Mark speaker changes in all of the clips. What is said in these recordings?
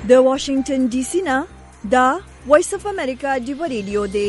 Speaker 1: د واشنگټن ډي سي نه دا وایس اف امریکا ډیو ریډیو دی.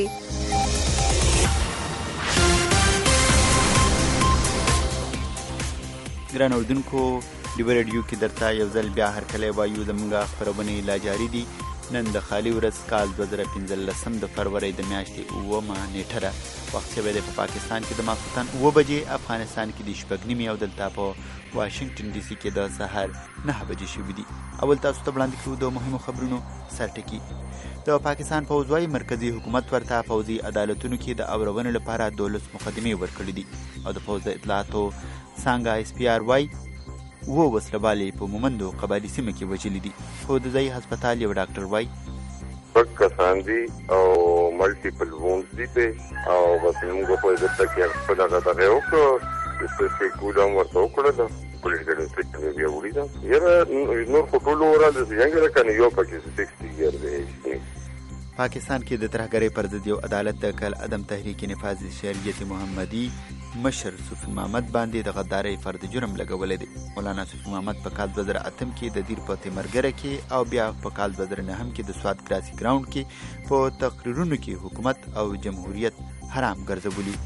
Speaker 2: ګران اردوونکو، ډیو ریډیو کې درته یو ځل بیا هرکلی وایو. زموږ خپرونې لا جاري دي. نن د خالي ورځ کال 2015 د فروری د میاشتې 9 نیټه ده. وخت شوی دی په پاکستان کې د ماخوستن 9 بجې، افغانستان کې د شپږ نیمې او دلته په واشنگټن ډي سي کې د سهار 9 بجې شوي دي. اول تاسو ته وړاندې کړو د مهمو خبرونو سرټکي. د پاکستان پوځ وايي مرکزي حکومت ورته پوځي عدالتونو کې د اورونې لپاره 12 مقدمې ورکړي دي. او د پوځ د اطلاعاتو څانګه SPR وايي 9 وسلوالې په مومندو قبایلي سیمه کې وژلي دي. خو د ځایي هسپتال یو ډاکټر وايي
Speaker 3: کسان دي او ملټیپل وونز دي په او بس موږ په دې ته کې خپل دغه وکړو چې څه کوم ورته وکړو د پولیس ډیپارټمنټ بیا وړي یره نور په ټولو ورځ څنګه راکنه یو پکې 60 ایئر دی.
Speaker 2: پاکستان کې د ترهګرۍ پر ضد یو عدالت د کل عدم تحریک نفاذ شریعت محمدي مشر صوفي محمد باندې د غدارۍ فرد جرم لګولی دی. مولانا صوفي محمد په کال 2008 کې د دیر په تیمرګره کې او بیا په کال 2009 کې د سوات ګراسي ګراوند کې په تقریرونو کې حکومت او جمهوریت حرام ګرځولي.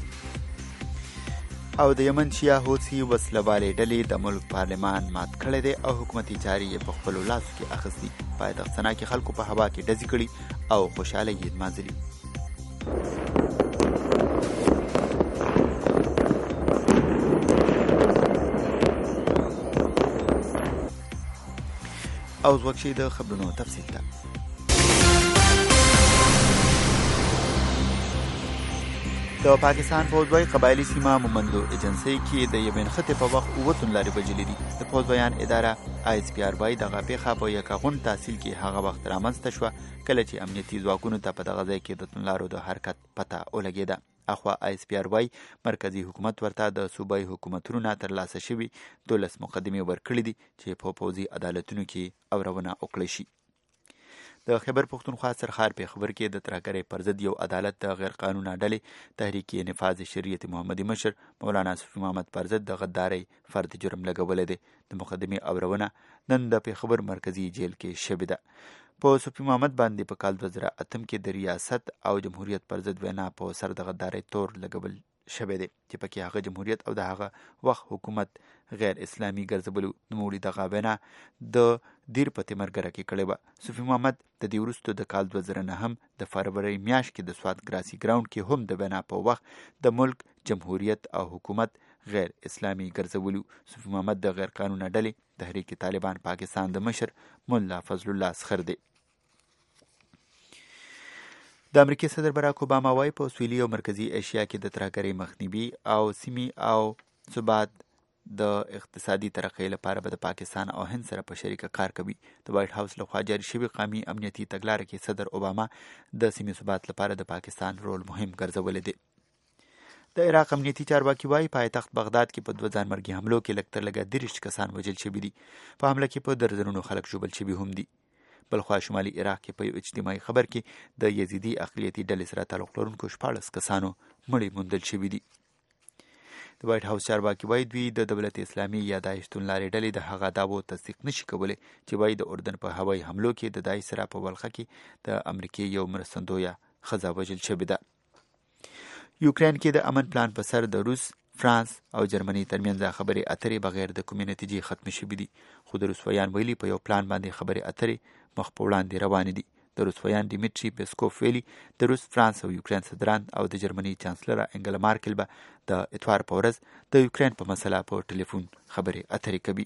Speaker 2: او د یمن شیا حوثي وسلوالې ډلې د ملک پارلمان مات کړی دی او حکومتي چارې یې په خپلو لاسو کې اخیستي. پایتخت سنا کې خلکو په هوا کې ډزې کړي او خوشحاله یې نمانځلي. او ځوک شي د خبرونو تفصیل ته. د پاکستان پوځ وايي قبایلي سیمه مومندو ایجنسۍ کې د یوې نښتې په وخت 9 توندلارې وژلي دي. د پوځ بیان اداره ISPR وايي دغه پیښه په یکاغون تحصیل کې هغه وخت رامنځته شوه کله چې امنیتي ځواکونو ته په دغه ځای کې د توندلارو د حرکت پته ولګېده. اخوا ISPR وايي مرکزي حکومت ورته د صوبایي حکومتونو نه ترلاسه شوي 12 مقدمې ورکړي دي چې په پوځي عدالتونو کې اورونه وکړی شي. د خیبر پښتونخوا سرخار پېښور کې د ترهګرۍ پر ضد یو عدالت د غیر قانونه ډلې تحریک نفاذ شریعت محمدي مشر مولانا صوفي محمد پر ضد د غدارۍ فرد جرم لګولی دی. د مقدمې اورونه نن د پېښور مرکزي جیل کې شوې ده. په صوفي محمد باندې په کال 2008 کې د ریاست او جمهوریت پر ضد وینا په سر د غدارۍ تور لګول شوی دی چې پکې هغه جمهوریت او د هغه وخت حکومت غیر اسلامي ګرځولو. نوموړي دغه وینا د دیر په تیمرګره کې کړې وه. صوفي محمد د دې وروسته د کال 2009 د فروری میاشت کې د سوات ګراسي ګراوند کې هم د وینا په وخت د ملک جمهوریت او حکومت غیر اسلامي ګرځولو. صوفي محمد د غیر قانونه ډلې تحریک طالبان پاکستان د مشر مولا فضل الله سخر دی. د امریکای صدر براک اوباما وايي په سویلي او مرکزي ایشیا کې د ترهګرۍ مخنیوي او سیمې او ثبات د اقتصادي ترقۍ لپاره به د پاکستان او هند سره په شریکه کار کوي. د وایټ هاوس لخوا جاري شوي قومي امنیتي تګلاره کې صدر اوباما د سیمې ثبات لپاره د پاکستان رول مهم ګرځولی دی. د عراق امنیتي چارواکي وايي پایتخت بغداد کې په 2 ځانمرګي حملو کې لږ تر لږه 30 کسان وژل شوي دي. په حمله کې په درجنونو خلک ژوبل شوي هم دي. بلخوا شمالي عراق کې په یو اجتماعي خبر کې د یزیدي اقلیتي ډلې سره تعلق لرونکو 14 کسانو مړي موندل شوي دي. د وایټ هاوس چارواکي وايي دوی د دولت اسلامي یا داعش توندلارې ډلې د هغه دعوو تصدیق نشي کولی چې وايي د اردن په هوایي حملو کې د داعش سره په ولخه کې د امریکې یو مرستندویه ښځه وژل شوې ده. یوکرین کې د امن پلان په سر د روس، فرانس او جرمني ترمنځ خبرې اترې بغیر د کومې نتیجې ختم شوې دي. خو د روسویان ویلي په یو پلان باندې خبرې اترې مخ په وړاندې روانې دي. د روسویان ډیمیټري پیسکوف ویلي د روس، فرانس او یوکرین صدران او د جرمني چانسلره انګلا مارکل به د اتوار په ورځ د یوکرین په مسله په ټلیفون خبرې اترې کوي.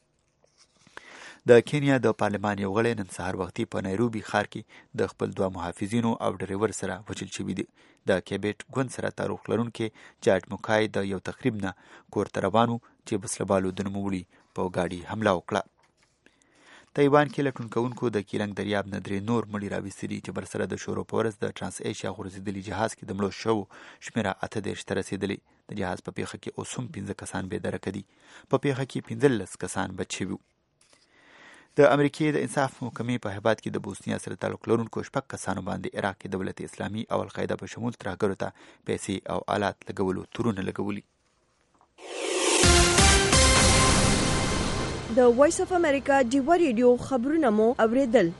Speaker 2: د کینیا د پارلمان یو غړی نن سهار وختي په نایروبي ښار کې د خپل 2 محافظینو او ډریور سره وژل شوي دي. د کیبیټ ګوند سره تعلق لرونکي جاټ موکای د یو تقریب نه کور ته روان و چې وسلوالو د نوموړي په ګاډي حمله وکړه. تایوان کې لټون کوونکو د کیلنګ دریاب نه 3 نور مړي راویستي دي چې برسره د شورو په ورځ د ټرانس ایشیا غورځېدلي جهاز کې د مړو شوو شمېره 28 ته رسېدلې. د جهاز په پیښه کې اوس هم 15 کسان بېدرکه دي. په پیښه کې 15 کسان بچ شوي وو. د امریکې د انصاف محکمې په هیبات کې د بوسنیا سره تعلق لرونکو 6 کسانو باندې عراق کې دولت اسلامي او القاعده په شمول ترهګرو ته پیسې او آلات لګولو تورونه لګولي.
Speaker 1: د وایس اف امریکا ډیوا ریډیو خبرونه مو اوریدل.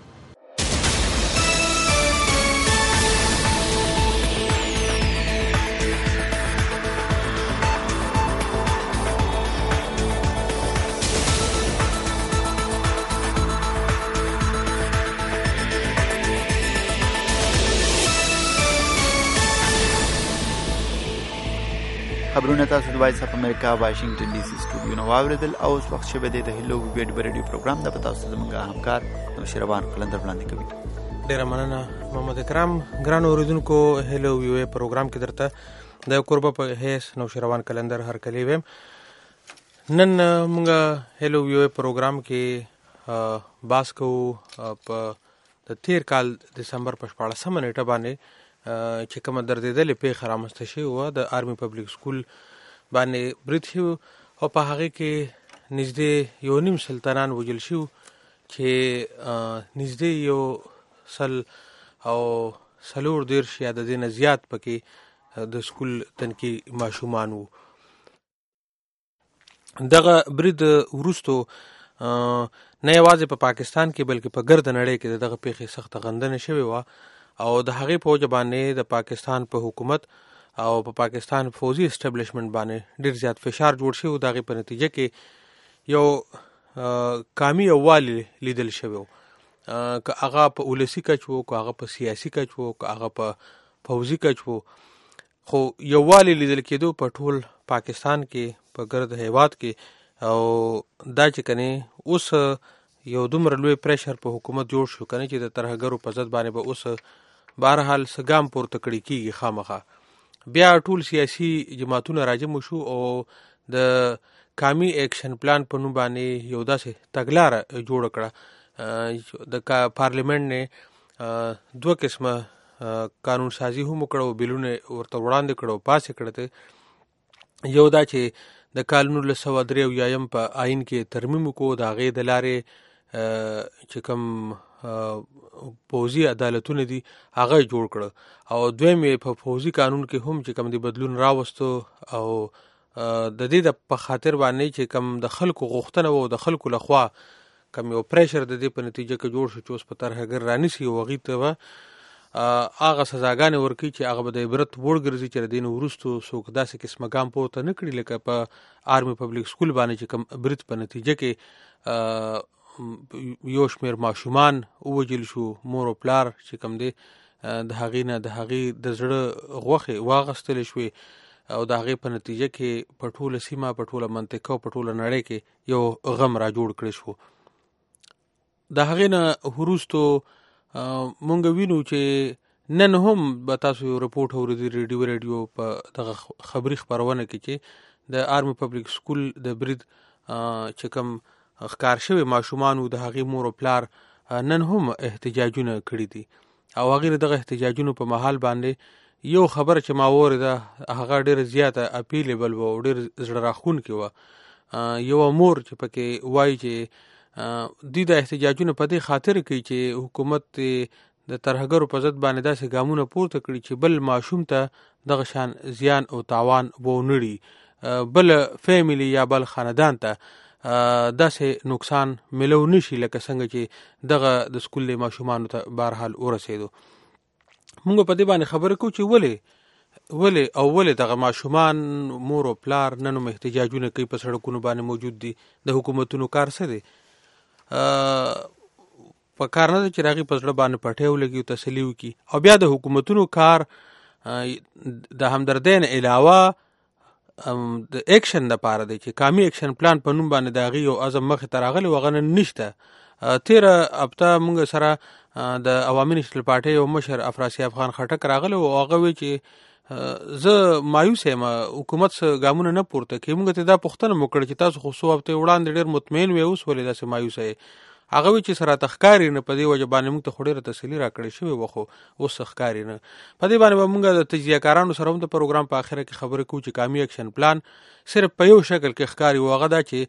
Speaker 2: خبرونه تاسو د وایس اف امریکا واشنگټن ډي سي سټوډیو نو واوریدل او اوس وخت شوه د هلو وی ریډیو پروګرام د تاسو زموږ همکار نوشیروان قلندر وړاندې کوي.
Speaker 4: ډیره مننه محمد اکرام. ګران اوریدونکو هلو وی پروګرام کې درته د قربه په هیڅ نوشیروان قلندر هر کلی ویم. نن موږ هلو وی پروګرام کې باس کو په د تیر کال دسمبر په 14 نیټه باندې چې کومه دردېدلې پیښه رامنځته شوې وه د آرمي پبلک سکول باندې برید شوي او په هغې کې نږدې 1.5 سلطنان وژل شوي چې نږدې 100 او 40 یا د دې نه زیات پکې د سکول تنکي ماشومان وو. دغه برید وروستو نه یوازې په پاکستان کې بلکې په ګرده نړۍ کې دغه پیښې سخته غندنه شوې وه او د هغې په وجه باندې د پاکستان په حکومت او په پاکستان فوزي اسټابلیشمنت باندې ډیر زیات فشار جوړ شوی. د هغې په نتیجه کې یو قامي یووالی لیدل شوی و، که هغه په ولسي کچ و، که هغه په سیاسي کچ و، که هغه په فوزي کچ و، خو یووالی لیدل کېدو په ټول پاکستان کې په ګرد هیواد کې. او دا چې کنې اوس یو دومره لوی پریشر په حکومت جوړ شو کنه چې د ترهګرو په ضد باندې به اوس بهرحال سګام پورته کړی کېږي خامخا. بیا ټول سیاسي جماعتونه راجم شو او د قومي ایکشن پلان په نوم باندې یو داسې تګلاره جوړ کړه. د پارلیمنت نه 2 قسمه قانون سازي هم وکړه، بیلونه ورته وړاندې کړه او پاسې کړه. یو دا چې د کال 1993 په آئین کې ترمیم وکړو، د هغې د لارې چې کوم پوځي عدالتونه دي هغه جوړ کړه او دویم په فوزي قانون کې هم چې کوم دی بدلون راوستو او د دې په خاطر باندې چې کوم د خلکو غوښتنه و د خلکو لخوا کوم یو پریشر د دې په نتیجه کې جوړ شو چې اوس په ترهګر رانیسي او هغې ته به هغه سزاګانې ورکوي چې هغه به د عبرت وړ ګرځي چې د دې نه وروستو څوک داسې قسمه ګام پورته نه کړي لکه په آرمي پبلک سکول باندې چې کوم برید په نتیجه کې یو شمیر ماشومان ووجل شو، مور او پلار چې کوم دی د هغې نه د هغې د زړه غوښې واغستلې شوې او د هغې په نتیجه کې په ټوله سیمه، په ټوله منطقه او په ټوله نړۍ کې یو غم را جوړ کړی شو. د هغې نه وروستو مونږ وینو چې نن هم به تاسو یو رپورټ اورېدي ریډیو په دغه خبري خپرونه کې چې د آرمي پبلک سکول د برید چې کوم ښکار شوي ماشومان د هغې مور او پلار نن هم احتجاجونه کړي دي او هغې دغه احتجاجونو په محل باندې یو خبره چې ما واورېده هغه ډېره زیاته اپیلیبل وه او ډېر زړه راښکونکې وه. یوه مور چې پکې وایي چې دوی د احتجاجونه په دې خاطر کوي چې حکومت د ترهګرو په ضد باندې داسې ګامونه پورته کړي چې بل ماشوم ته دغه شان زیان او تاوان ونه بل فیملی یا بل خاندان ته داسې نقصان ملو نشي لکه څنګه چې دغه د سکول د ماشومانو ته بهرحال ورسېدو. موږ په دې باندې خبره کوو چې ولې دغه ماشومان مور او پلار نن هم احتجاجونه کوي، په سړکونو باندې موجود دي. د حکومتونو کار څه دی؟ په کار نه ده چې هغې په زړه باندې پټۍ ولګي او تسلي وکړي. او بیا د حکومتونو کار د همدردۍ نه علاوه د ایکشن دپاره دی چې قومي ایکشن پلان په نوم باندې د هغې یو عزم مخې ته راغلی و، هغه نن نشته. تېره هفته موږ سره د عوامي نیشنل پارټۍ یو مشر افراسي افغان خټک راغلی و او هغه وی چې زه مایوس یم، حکومت څه ګامونه نه پورته کوي. موږ ته دا پوښتنه مو کړه چې تاسو خو څو هفتې وړاندې ډېر مطمئن وی، اوس ولې داسې مایوسه یې؟ هغه وی چې سره راته ښکاري نه، په دې وجه باندې موږ ته خو ډېره تسلي راکړې شوې وه خو اوس ښکاري نه. په دې باندې به موږ د تجزیه کارانو سره هم د پروګرام په آخره کې خبرې کوو چې قومي ایکشن پلان صرف په یو شکل کې ښکاري و، هغه دا چې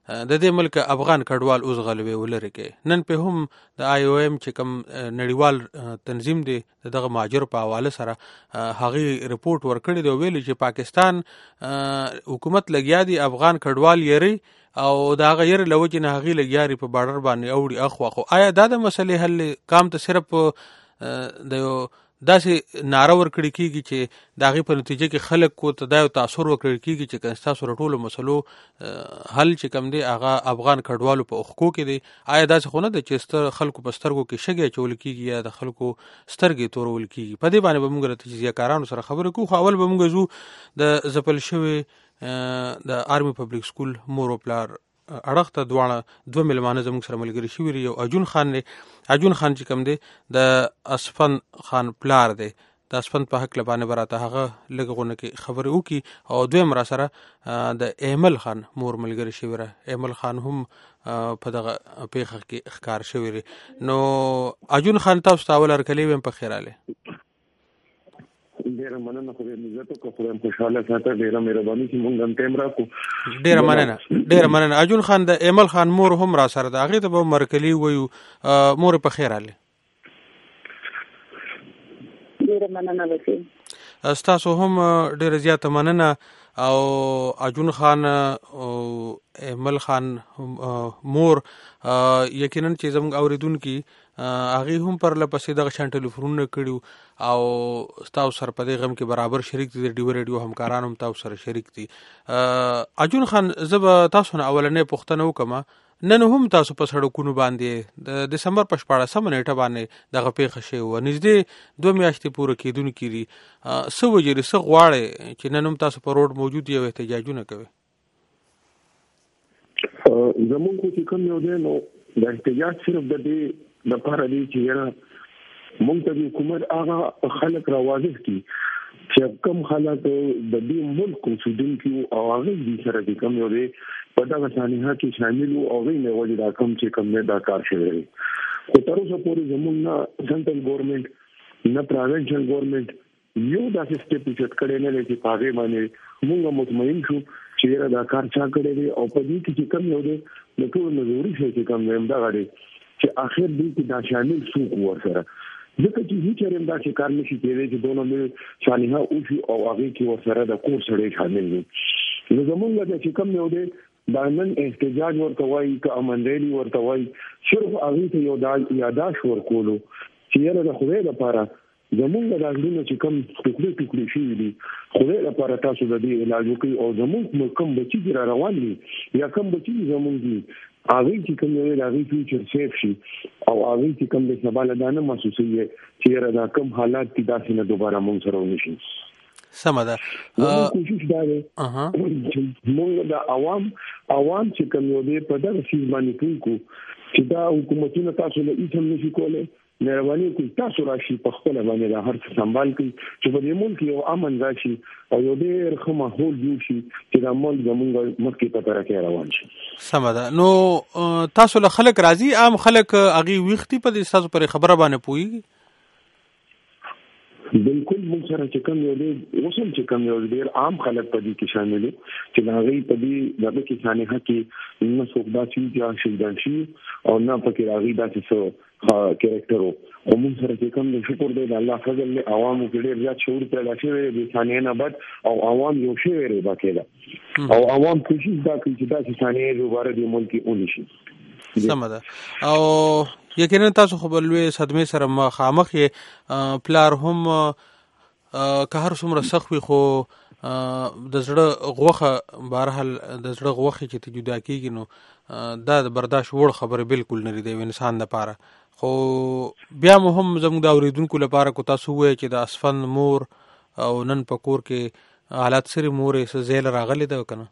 Speaker 4: د دې ملک افغان کډوال اوس غلبې ولري کې نن په هم د IOM چې کوم نړیوال تنظیم دی دغه مهاجر په حواله سره هغه ریپورت ورکړی دی ویلي چې پاکستان حکومت لګیا دی افغان کډوال یری او دا غیر لوجه نه هغه لګیاري په بارډر باندې اوړي اخوا خو آیا دا د مسلې حل کام ته صرف د داسې ناره ورکړی کیږي چې داغه په نتیجه کې خلک کو ته دا تاثیر ورکړی کیږي چې کنستا سره ټولو مسلو حل چې کم دی هغه افغان کډوالو په اوخکو کې دی آیا داسې خو نه ده چې ستر خلکو په سترګو کې شګه چول کیږي یا د خلکو سترګې تورول کیږي په دې باندې به موږ د تجزیه‌کارانو سره خبرې کوو خو اول به موږ زو د زپل شوی د آرمي پبلک سکول مور او پلار اړخ ته دوه ملمانه زموږ سره ملګري شوي یو اجون خان چې کوم دی د اسفن خان پلار دی د اسفن په حق لبانه براته هغه لږغونه کې خبرې وکي او دویم را سره د ایمل خان مور ملګری شوی را ایمل خان هم په دغه پیښه کې ښکار شوی نو اجون خان تاسو ته اول ارکلې ویم په خیراله
Speaker 5: ډیره مننه خو دې عزت کو خو خوشاله ساته ډیره مهرباني چې مونږ هم ټیم راکو
Speaker 4: ډیره مننه اجون خان د ایمل خان مور هم را سره د هغه ته مرکلی ویو مور په خیراله
Speaker 6: ډیره مننه وکړه
Speaker 4: تاسو هم ډیره زیاته مننه او اجون خان او ایمل خان مور یقینا چې زموږ اوریدونکو هغه هم پر لپسې دغه شان ټلیفونونه کړیو او تاسو سره په دې غم کې برابر شریک دي د ډیو ریډیو همکاران هم تاسو سره شریک دي اجون خان زب تاسو نه اولنې پوښتنه وکم نن هم تاسو په سړکونو باندې د دسمبر په 14 نیټه باندې دغه پیښه شوی و نږدې 2 میاشتې پوره کېدونکې دي څه وجري څه غواړي چې نن هم تاسو په روډ موجود یو احتجاجونه کوي
Speaker 5: زمونږ چې کوم یو دی نو د احتجاج صرف د دې لپاره دی چې مونږ ته حکومت هغه خلک راوازف کی چې کم خلک د دې ملک اوسیدونکي او هغه دې سره د کوم یو دی په دغه سانحه کې شامل او هغه نه وجه دا کم چې کم نه دا کار شوی خو تر اوسه پورې زمونږ نه سنټرل ګورنمنت نه پروینشل ګورنمنت یو داسې سټیپ چې کړي نه لري چې هغه باندې موږ مطمئن شو چې دا کار چا کړی دی او په دې کې کم یو دی نو ټول ضروري شي چې کم نه دا غړي چې اخر دې کې دا شامل شو ورسره ځکه چې هیڅ رم دا چې کار نشي کېدای چې دونه مې شانها او شي او هغه کې ورسره د کور سره شامل دي نو زمونږ د چې کم یو دی دا نن احتجاج ورته وایي که امندري ورته وایي صرف هغه ته یو یاداش ورکولو چې یاره د خدای لپاره زمونږ د ژوند چې کم ټوکړي شي دي خدای لپاره تاسو د دې علاج وکړي او زمونږ کوم بچی را روان دي یا کوم بچی زمونږ دي هغه چې کوم یو هغه فیوچر سیف شي او هغه چې کوم د سبا لدانه محسوسي چې را کوم حالات دي داسې نه دوباره مونږ سره ونشي
Speaker 4: سمه ده
Speaker 5: کوشش دا دی چې موږ د عوام چې کوم یو دی په دغه شی باندې ټول چې دا حکومتونه تاسو له هیڅ نشي کولای مهرباني کوي تاسو راشي په خپل باندې د هر څه سمبال کړئ چې په دې ملک یو امن راشي او یو ډېر ښه ماحول جوړ شي چې د ملک زموږ مخکې په طرف کې روان شي
Speaker 4: سمه ده نو تاسو له خلک راضي عام خلک هغه وختي په دې تاسو پر خبره باندې پوي
Speaker 5: بالکل موږ سره چې کوم یو دی وسم چې کوم یو ډیر عام خلک په دې کې شامل دي چې هغه په دې دغه کې ثانیه کې نو څوک دا چې شهیدان شي او نه پکې راغی دا چې کریکټر او موږ سره چې کوم د شکر دی د الله فضل له عوامو کې ډیر زیات شعور پیدا شوی دی ثانیه نه بعد او عوام یو شی وری باکېده او عوام کوشش دا کوي چې دا چې ثانیه دوباره د ملک اونې شي
Speaker 4: سمه ده او یقینا تاسو خو بلوي صدمه سره مخامخ پلار هم که هر څومره سخت وي خو د زړه غوخه بهرحال د زړه غوخه چې ته جدا کیږي نو دا د برداشت وړ خبره بالکل نه دی انسان لپاره خو بیا هم زموږ د اوریدونکو لپاره کو تاسو وایي چې د اسفن مور او نن په کور کې حالات سره مورې څه زیل راغلي ده کنه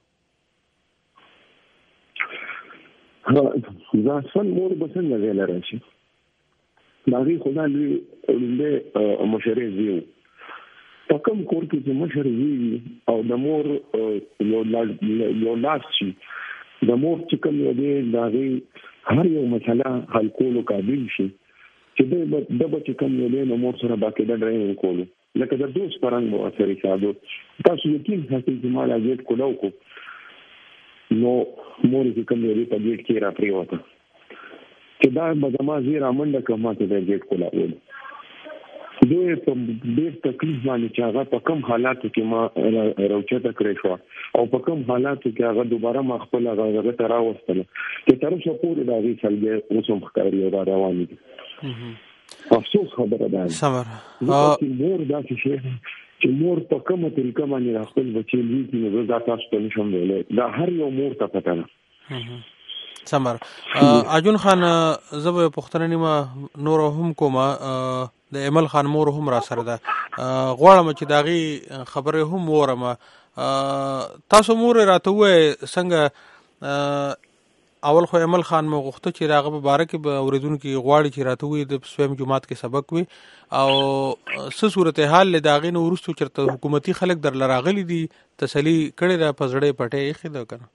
Speaker 5: دا اسفن مور به څنګه زیل راشي باغی خدا لوی مشرې زیو پکم کور کې چې مشرې وي او د مور یو لاس شي د مور چې کوم دی داغي هر یو مسله حل کولو قابل شي چې د بچ کوم دی نو مور سره باقاعده ډرایو کولو لکه د دوست پرنګ مو اثر حسابو تاسو یقین هڅه چې مال اجت کولو کو نو مور چې کوم دی په گیټ کې را پریوته چې دا بدما زیرا منډه کومه ته د گیټ کولا و دوی په ډېر تکلیف باندې چې هغه په کوم حالاتو کې ما راوچته کړی شو او په کوم حالاتو کې هغه دوباره ما خپل هغه ته راوستله چې تر اوسه پورې دا غي سلګي اوس هم ښکاري او روان دي افسوس خبره ده
Speaker 4: سمر
Speaker 5: مور دا چې مور په کومه طریقه باندې خپل بچی لیکي نو دا تاسو ته نشم ویلای دا هر یو مور ته پته ده
Speaker 4: سمر اجون خان زبه پښتنه نیمه نور هم کومه د ایمل خان مور هم را سره ده غواړم چې داغي خبره هم وورم تاسو مور راته وای څنګه اول خو ایمل خان مو غوښته چې راغه مبارک به اوریدونکو غواړي چې راته وي د سویم جماعت کې سبق وي او څه صورتحال له داغې نو ورستو چرته حکومتي خلک در لراغلي دي تسلی کړي را پزړې پټې یې خده کنه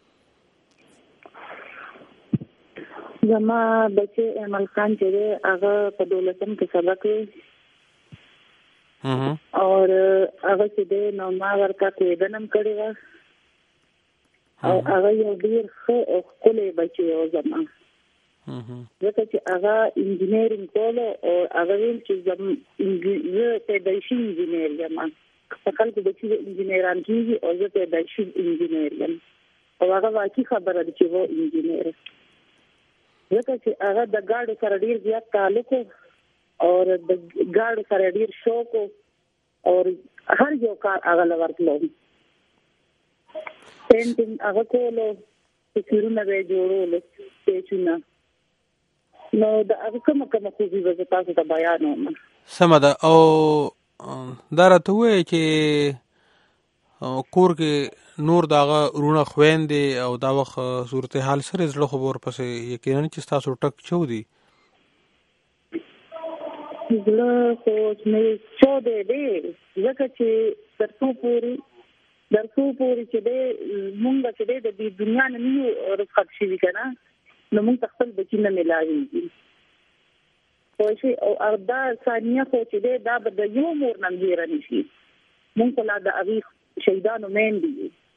Speaker 6: زما بچي ایمل خان چې هغه په 12م کې سبق وي او هغه چې نو ما ورته کویدنم کړی و او هغه یو ډیر ښه او ښکلی بچی و زما ځکه چې هغه انجینیرینګ کوله او هغه ویل چې زه پیدایشي انجینیر یم په خلکو بچي انجینیران کېږي او زه پیدایشي انجینیر یم او هغه واقعي خبره ده چې و انجینیر ځکه چې هغه د ګاډو سره ډیر زیات تعلق او د ګاډو سره ډیر شوق او هر یو کار هغه لورتلو پینټینګ هغه کولو تصویرونه به جوړول سټیچونه نو دا هغه کومه خوبي به تاسو ته بیانوم
Speaker 4: سمه ده او دا راته وایي چې کور کې نور داغه رونه خويندې او دا وخت صورتحال سره زړه خبر پسې یقینا چې تاسو ټک چو دي
Speaker 6: زړه خو نه چو دې ځکه چې درڅو پوری چې دې مونږ چې دې د دنیا نه نیو رخصت شي کنه نو مونږ خپل بچی نه ملاويږي خو شي او دا ثانیه خو چې دې دا د یو مور نن ډیر نشي مونږ لا د اوی شهیدانو مین دي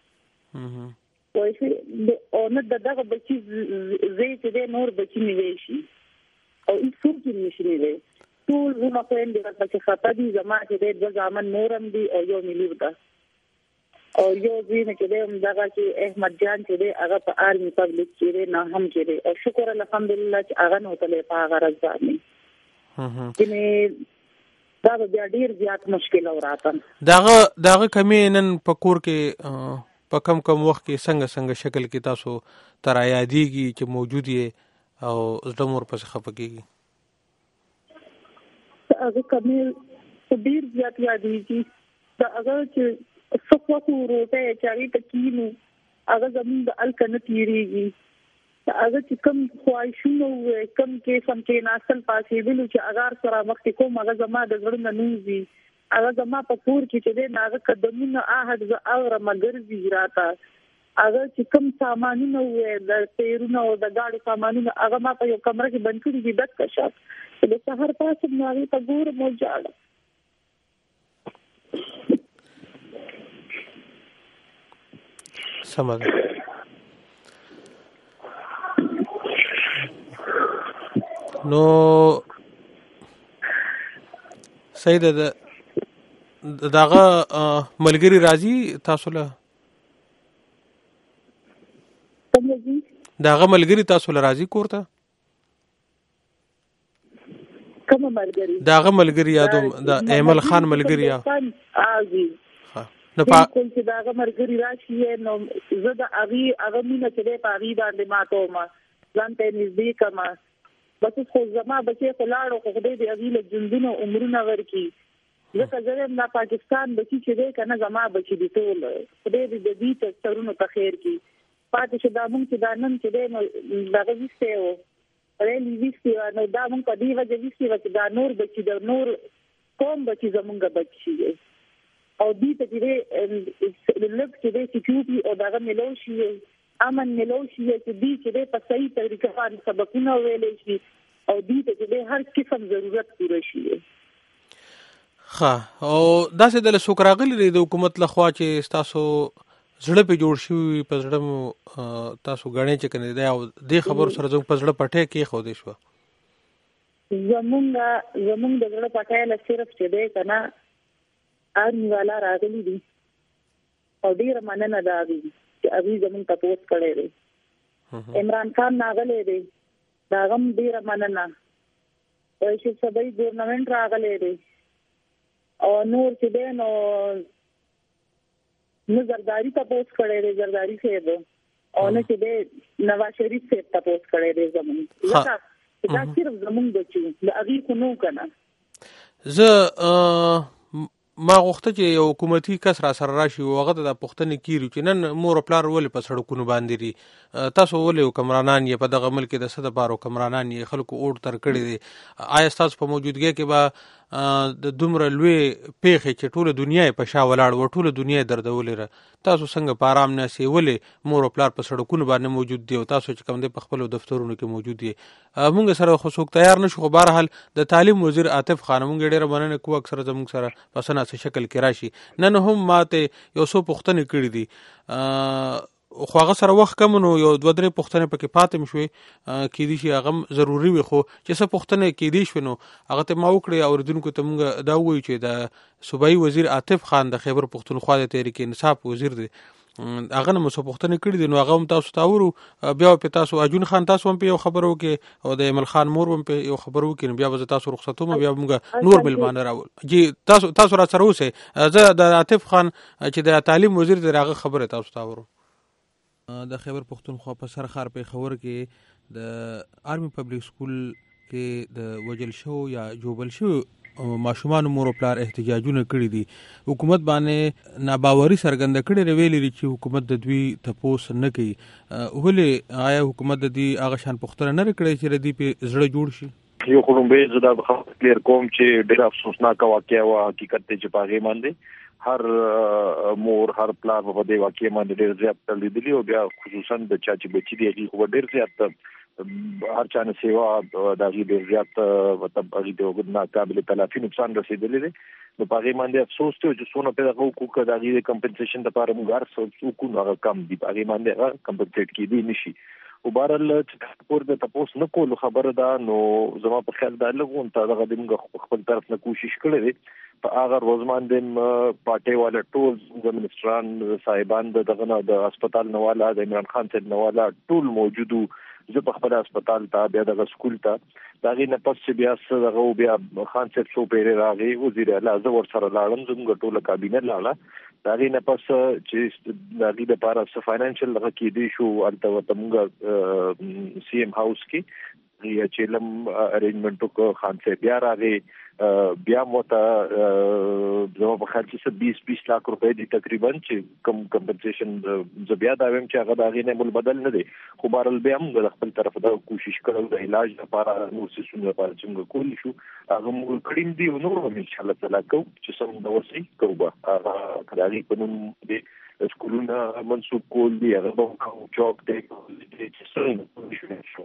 Speaker 6: وایي او نه دغه بچی زی چې دې نور بچی نیوي شي او هیڅ څوک نشي نیوي ټول زما خويندې چې خطا دي زما چې دې د ځامن نورم دي او یو ملي ده او یو ځینې چې دې دغه چې احمد جان چې دې هغه په آرمي پبلک کې نه هم چې او شکر الحمدلله چې هغه نو تلې په هغه راځي چې دا بیا ډیر زیات مشکل اوراتم
Speaker 4: داغه کمی نن پکور کې په کم وخت کې څنګه شکل کې تاسو تر یادېږي چې موجود یې او زمور پس خفقېږي
Speaker 6: هغه کمی ډیر زیات یادېږي دا هغه چې څوک وروته چې تکینو هغه زموږ د الکنه تیریږي هغه چې کوم خواهشونه کوم کې سم کې ناسل پاسې ویلو چې اگر سره وخت کوم هغه زما د زړه نوځي هغه زما په کور کې چې د ناغه قدمونه احد ز اور مګرځي راته هغه چې کوم سامانونه د تیرونو او د گاډي سامانونه هغه ما په یو کمره کې بند کړی دي د کشف د سحر پاسه ناغه په ګور موجاله
Speaker 4: سمه نو سید داغه ملګری راځي تاسو له داغه ملګری تاسو له راځي کوړه
Speaker 6: کوم ملګری
Speaker 4: داغه ملګری یادوم د ایمل خان ملګری یا
Speaker 6: اږي
Speaker 4: نو
Speaker 6: کوم چې داغه ملګری راشي نو زه د هغه مینه چې په هغه باندې ماتو ما ځان ته نږدې کما بس خو زما بچي خلاړو خو دې د اغیله جندونو عمرونه ورکی لکه زه نه پاکستان بچي چې دې کنه زما بچي دي ټول دې دې ته ترونو په خیر کې پاتې چې دا مونږ چې دا نن چې دې دغه وسته و رېلی وسته نو دا مونږ په دې وجه وسته چې دا نور بچي د نور کوم بچي زمونږ بچي او دې ته دې لږ چې دې سکیورټي او دغه ملوشي امن ملوشي چې دې چې په صحیح طریقه باندې سبقونه ویلې شي او دې ته دې هر قسم ضرورت پوره شي
Speaker 4: ها او دا څه د سوکراغلي د حکومت لخوا چې تاسو زړه په جوړ شوی په زړه مو تاسو غاڼې چې کنه دا د خبر سره زموږ په زړه پټه کې خو دې شو
Speaker 6: زمونږ د زړه پټه له صرف چې ده کنه ارمي والا راغلي دي او ډیر مننه ده چې ابي زمونږ تاسو کړی دی عمران خان ناغلې دی دا غم ډیر مننه چې سبای ګورنمنت راغلي دی او نور چې ده نو زرداری تاسو کړی دی زرداری صاحب او نه چې ده نواز شریف صاحب تاسو کړی دی زمونږ دا صرف زمونږ بچو د اغي کو نو کنه
Speaker 4: زه ما غوښته چې یو حکومتي کس را سره راشي او هغه د پښتنې کیږي چې نن مور پلار ولې په سړکونو باندې دي تاسو ولې حکمرانان یې په دغه ملک د صد بار حکمرانان یې خلکو اوټ تر کړی دي آیا تاسو په موجودګۍ کې به د دومره لوی پیښې چې ټوله دنیا په شا ولاړ و ټوله دنیا دردولې را تاسو څنګه په آرام نه سي ولې مور پلار په سړکونو باندې موجود دي او تاسو چې کوم دي په خپل دفترونو کې موجود دي موږ سره خو څوک تیار نشو خو بهرحال د تعلیم وزیر عاطف خان موږ ډېر مننه کوو اکثر زموږ سره په سناسي شکل کې راشي نن هم ماته یو څو پوښتنې کړې دي خو هغه سره وخت کم نو یو دوه درې پوښتنې پکې پاتې شوې کېدی شي هغه ضروري وي خو چې څه پوښتنې کېدی شوې نو هغه ته ما وکړې اوریدونکو ته موږ دا ووایو چې د صوبایي وزیر عاطف خان د خیبر پښتونخوا د تحریک انصاف وزیر دی هغه نو څه پوښتنې کړې دي نو هغه هم تاسو ته اورو بیا په تاسو اجون خان تاسو هم په یو خبرو کې او د ایمل خان مور هم په یو خبرو کې بیا به تاسو رخصتوم بیا موږ نور بل مان راول جی تاسو را سره اوسه زه د عاطف خان چې د تعلیم وزیر دی هغه خبره تاسو ته اورو د خیبر پښتونخوا په سرخار په خبر کې د آرمي پبلک سکول کې د وجل شو یا جوبل شو ماشومان مور پلار احتجاجونه کړی دي حکومت باندې ناباوري څرګنده کړې ویلي چې حکومت د دوی تپوس نه کوي ولې آیا حکومت د دې هغه شان پښتنه نه کړی چې ردی په زړه جوړ شي
Speaker 7: یو خلومبه زدا کلیر کوم چې ډېر افسوسناک واقعیا او حقیقت ته چې پاغي باندې هر مور هر پلار په دې واقعیا باندې ډېر زیات تللی او بیا خصوصا د چا چې بچی دی هغه ډېر زیات هر چا نه سیوا د ډېر زیات مطلب هغه د ناقابل تلافي نقصان رسیدلی دی نو پاغي باندې افسوس ته چې څونه په دغه حقوق د هغه کمپنسیشن لپاره موږ هر څه هغه کم دی پاغي باندې کمپنسیټ کیدی نشي او بهرحال چې پور د تاسو نه کول خبره ده نو زما په خیال دا لګون ته دغه د خپل طرف نه کوشش کړی دی په هغه روزمان د پارټي والا ټول د منستران صاحبان دغه د هسپتال نواله د عمران خان صاحب نواله ټول موجودو زه په خپل هسپتال ته بیا د سکول ته دا غي نه پس بیا سره بیا خان صاحب شو پیری راغی وزیر اعلی زه ور سره لاړم زموږ ټوله کابینه لاړه دا غي نه پس چې د غي د پاره فاینانشل لغه کې دی شو البته موږ سی ام هاوس کې یا چلم ارینجمنټ کو خان صاحب بیا راغی بیا موته زموږ په خرچ څه 20 लाख روپے دي تقریبا چې کم کمپنسیشن ز بیا دا ویم چې هغه دا غي نه مول بدل نه دي خو بهرال بیا موږ خپل طرف دا کوشش کړو د علاج لپاره نو سیسونه لپاره چې موږ کولی شو هغه موږ کړیم دی نو ان شاء الله تعالی کو چې سم دا وسی کوبه هغه کړی په نوم دی سکولونه منسوب کول دی هغه به چوک دی چې څنګه شو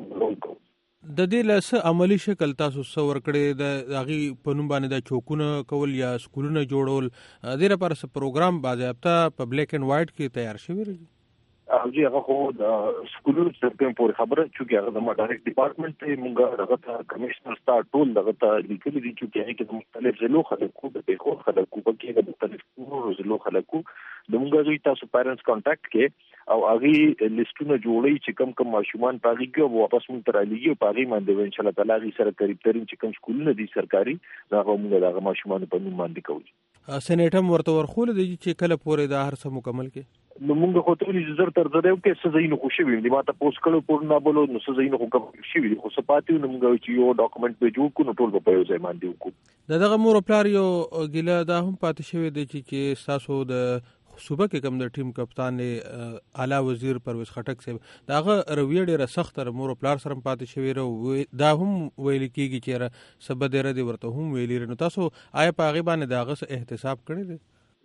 Speaker 4: د دې له عملی شکل تاسو څور کړی د هغه په نوم باندې د چوکونه کول یا سکولونه جوړول د لپاره څه پروګرام باضابطه په بلیک اینڈ وایټ کې تیار شوی دی
Speaker 7: او جی هغه خو د سکولونو څخه پورې خبره چې هغه د ډایرکټ ډپارټمنټ ته موږ هغه کمشنر ستا ټول دغه ته لیکلي دي چې هغه کې مختلف ضلعو خلکو د پیښو خلکو په کې د مختلف ضلعو خلکو د موږ غوي تاسو پیرنټس کانټیکټ کې او هغه لیستونه جوړي چې کم ماشومان پاږي او واپس مونږ تر علیږي او پاږي باندې ان شاء الله تعالی سره قریب ترين چې کم سکولونه دي سرکاري دا موږ د ماشومان په نوم باندې کوو
Speaker 4: سېنیټم ورته ورخول دي چې کله پورې دا هر څه مکمل کې
Speaker 7: نو موږ خو ته نظر تر درو کې څه زینو خوشي وي ما ته پوس کړو پور نه بولو نو څه زینو خوشي وي خو سپاتیو نو موږ چې یو ډاکومېنټ به جوړ کو نو ټول په یو ځای باندې وکړو
Speaker 4: دغه مور پلار یو ګیله دا هم پاتې شوی دی چې تاسو د صوبه کې کوم د ټیم کپتان اعلی وزیر پرویز خټک صاحب داغه رویه ډیره سخت تر مور پلار سره پاتې شوی دا هم ویل کیږي چې سبا ډیره دی ورته هم ویلی نو تاسو آیا په هغه باندې داغه احتساب کړی دی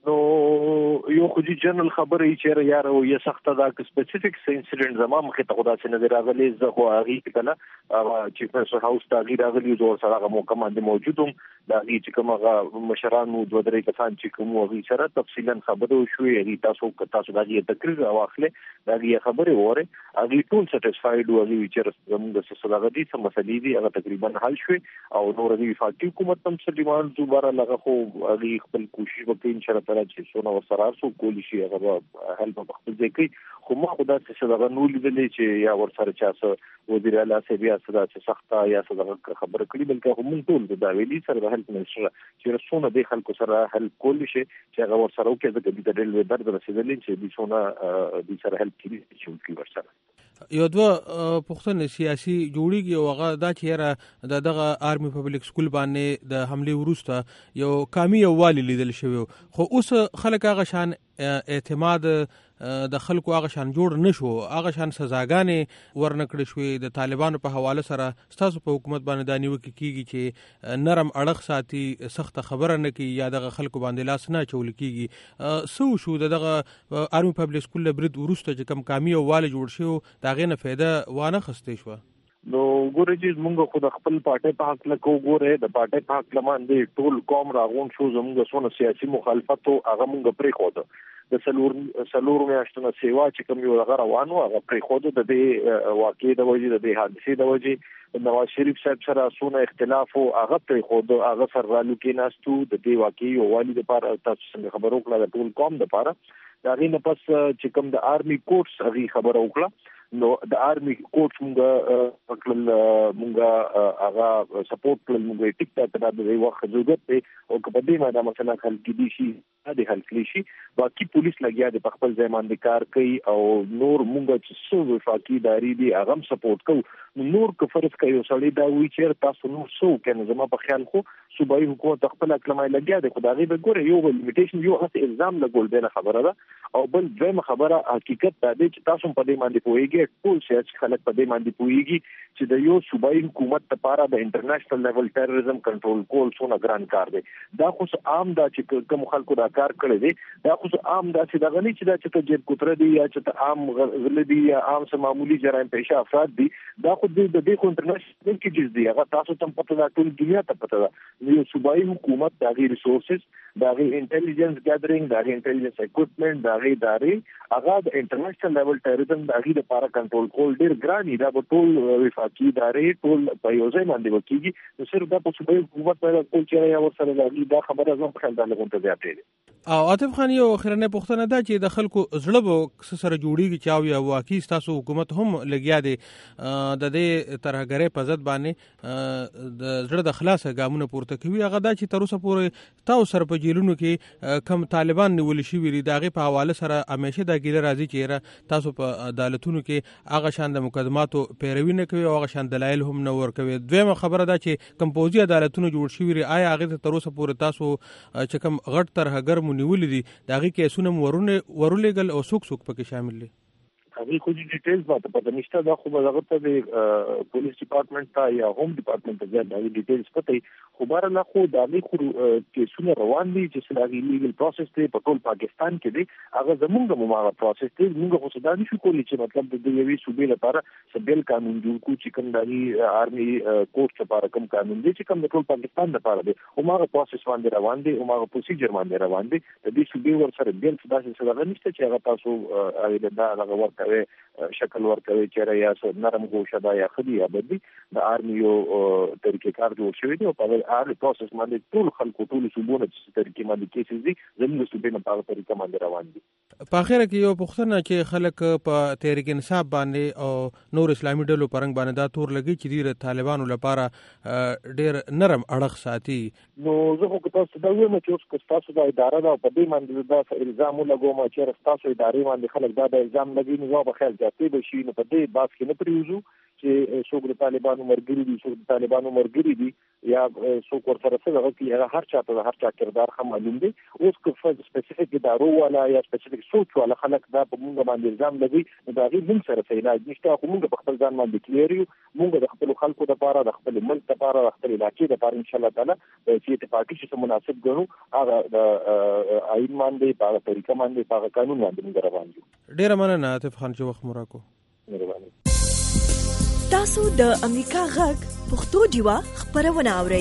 Speaker 7: نو یو خو دي جنرال خبره چې یاره یو سخته دا سپیسیفیک انسیډنټ زما مخې ته خدا څه نه راغلی زه خو هغه کنه چې پرسر هاوس ته غیر راغلی زور سره هغه موقع باندې موجودم دا چې کومه مشرانو دوه درې کسان چې کوم هغه سره تفصیلا خبرو شوې هغه تاسو دا یې تقریر واخلې دا یې خبره وره هغه ټول سټیسفاید وو هغه چې موږ څه سره غدي سم مسلې دي هغه تقریبا حل شوې او نور د وفاقي حکومت هم څه ډیماند دوباره لغه خو هغه خپل کوشش وکړي ان شاء الله تعالی چې څونه ورسره سو کولی شي هغه هلپ په خپل ځای کې خو ما خدا څه دغه نو لیدلې چې یا ورسره چا څه وزیر اعلی سی بیا څه سخته یا څه دغه خبره کړي بلکې هم ټول د ویلي سره د هلپ منسټر چې رسونه د خلکو سره هلپ کولی شي چې هغه ورسره وکړي د ډیل ودر رسیدلې چې د څونه د سره هلپ کړي چې ورسره
Speaker 4: یو دوه پښتون سیاسي جوړیږي او هغه دا چې دغه آرمي پبلک سکول باندې د حمله وروسته یو کامی والی لیدل شوی خو اوس خلک هغه شان اعتماد د خلکو هغه شان جوړ نشو هغه شان سزاګانې ورنکړې شوې د طالبانو په حواله سره ستاسو په حکومت باندې دا نیوکه کیږي چې نرم اړخ ساتي سخت خبره نه کوي یا دغه خلکو باندې لاس نه چول کیږي سو شو دغه آرمي پبلک سکول برید ورسته چې کم کامی والی جوړ شو دا غي نه فایده وانه خسته شو
Speaker 7: نو ګورې چې موږ خو د خپل پارټي په حق لکه وګوره د پارټي په حق لمانځي ټول قوم راغون شو زموږ سونه سیاسي مخالفت او هغه موږ پرې خو د سلور میاشتونو سیوا چې کوم یو روانو هغه پرې خو د دې واقعي د وجې د حادثې د وجې نواز شریف صاحب سره سونه اختلاف او هغه پرې خو هغه سره رالو کې ناستو د دې واقعي او والي لپاره تاسو څنګه خبرو کړل د ټول قوم لپاره دا غي نه پس چې کوم د آرمي کورټس هغه خبره وکړه نو د آرمي کورټس مونږه هغه سپورټ کړل مونږه ټیک ټاک د وخت ضرورت دی او په دې باندې مثلا حل کړي شي د حل کړي شي باقي پولیس لګیا د خپل ځای باندې کار کوي او نور مونږه چې څو وفاقي داري دي هغه سپورټ کوي نور که فرض کوي سړی دا وی چې تاسو نور څو کنه زما په خیال خو صوبایي حکومت خپل کلمه لګیا د خدای به ګوره یو لیمیټیشن یو هڅه الزام لګول دی خبره ده او بل دویمه خبره حقیقت دا دی چې تاسو په دې باندې کویږي ټول سیاسي خلک په دې باندې کویږي چې د یو صوبایي حکومت لپاره د انټرنیشنل لیول ټیرریزم کنټرول کول څونه ګران کار دی دا خو عام دا چې کوم خلکو دا کار کړی دی دا خو عام دا چې دا غني چې دا چې جیب کوتره دی یا چې عام غل دی یا عام سم معمولی جرایم پیشه افراد دي دا خو د دې کو انټرنیشنل کې دي هغه تاسو ته پته ده ټول دنیا ته پته ده یو صوبایي حکومت د ریسورسز د انټيليجنس ګیدرینګ د انټيليجنس اکوئپمنټ د هغه د انټرنیشنل لیول ټیرریزم د هغه لپاره کنټرول کول ډیر ګران دی دا ټول وفاقي ادارې ټول په یو ځای باندې وکړي نو صرف دا په صوبایي حکومت باندې کول چې یا ورسره دا خبره زما په خیال دا لګون ته زیاتې دي
Speaker 4: او عاطف خان یو اخرنه پوښتنه ده چې د خلکو زړه به سره جوړیږي چې یا واقعي تاسو حکومت هم لګیا دی د دې ترهګرۍ په ضد باندې د زړه د خلاصه ګامونه پورته کوي هغه دا چې تر اوسه پورې تاسو سره په جیلونو کې کم طالبان نیول شوي دي دغه په حواله سره همیشه دا ګیله راځي چې تاسو په عدالتونو کې هغه شان د مقدماتو پیروي نه کوي او هغه شان دلایل هم نه ور کوي دویمه خبره ده چې کمپوزي عدالتونو جوړ شوي دي آیا هغه تر اوسه پورې تاسو چې کم غټ ترهګر نیولې دي دغه کیسونه ورولېګل او څوک پکې شامل دي
Speaker 7: هغه خو دې ډیټیلز ماته پته نشته دا خو هغه ته د پولیس ډپارټمنټ ته یا ہوم ډپارټمنټ ته ځي دا ډیټیلز پته خو بار نه خو دا به خو کیسونه روان دي چې سلاغي لیګل پروسس ته په ټول پاکستان کې دي هغه زمونږ مماغه پروسس ته موږ خو څه دا نشو کولی چې مطلب د یوې صوبې لپاره سبیل قانون جوړ کو چې کوم دایي آرمي کورټ لپاره کوم قانون دي چې کوم د ټول پاکستان لپاره دي او هغه پروسس باندې روان دي او هغه پروسیجر باندې روان دي د دې صوبې ورسره بیل څه داسې څه نشته چې هغه تاسو دا هغه ورته شکل ورکوي چې یا نرم غوښه دا یا خدي یا بدی د آرمي یو طریقې کار جوړ شوی دی او په هغه پروسس باندې ټول خلکو ټول صوبونه چې طریقې باندې کیسې دي زموږ صوبې په هغه طریقې باندې روان دي
Speaker 4: په اخر کې یو پوښتنه چې خلک په تحریک انصاف باندې او نور اسلامي ډلو پرنګ باندې دا تور لګي چې د طالبانو لپاره ډېر نرم اړخ ساتي
Speaker 7: نو زه خو تاسو دا وایم چې تاسو د اداره دا په دې باندې دا الزام لګوم چې تاسو ادارې باندې خلک دا الزام لګي نو به خیال جاتې به شي نو په دې باس کې نه پریوزو چې څوک د طالبانو مرګري دي څوک د طالبانو مرګري دي یا څوک ورسره څه دغه کې هغه هر چاته هر چا کردار هم معلوم دی. اوس که سپیسیفیک ادارو والا یا سپیسیفیک سوچ والا خلک دا په موږ باندې الزام لګوي نو د هغې موږ سره څه علاج نشته. خو موږ په خپل ځان باندې کلیر یو، موږ د خپلو خلکو دپاره د خپل ملک دپاره د خپل علاقې دپاره انشاءالله تعالی چې اتفاقي چې څه مناسب ګڼو هغه د آئین باندې په هغه طریقه باندې په هغه قانون باندې موږ روان یو.
Speaker 4: ډېره مننه عاطف خان چې وخت مو راکړو.
Speaker 7: مهرباني.
Speaker 1: تاسو د امریکا غږ پښتو ډیوه خبرونه اورئ.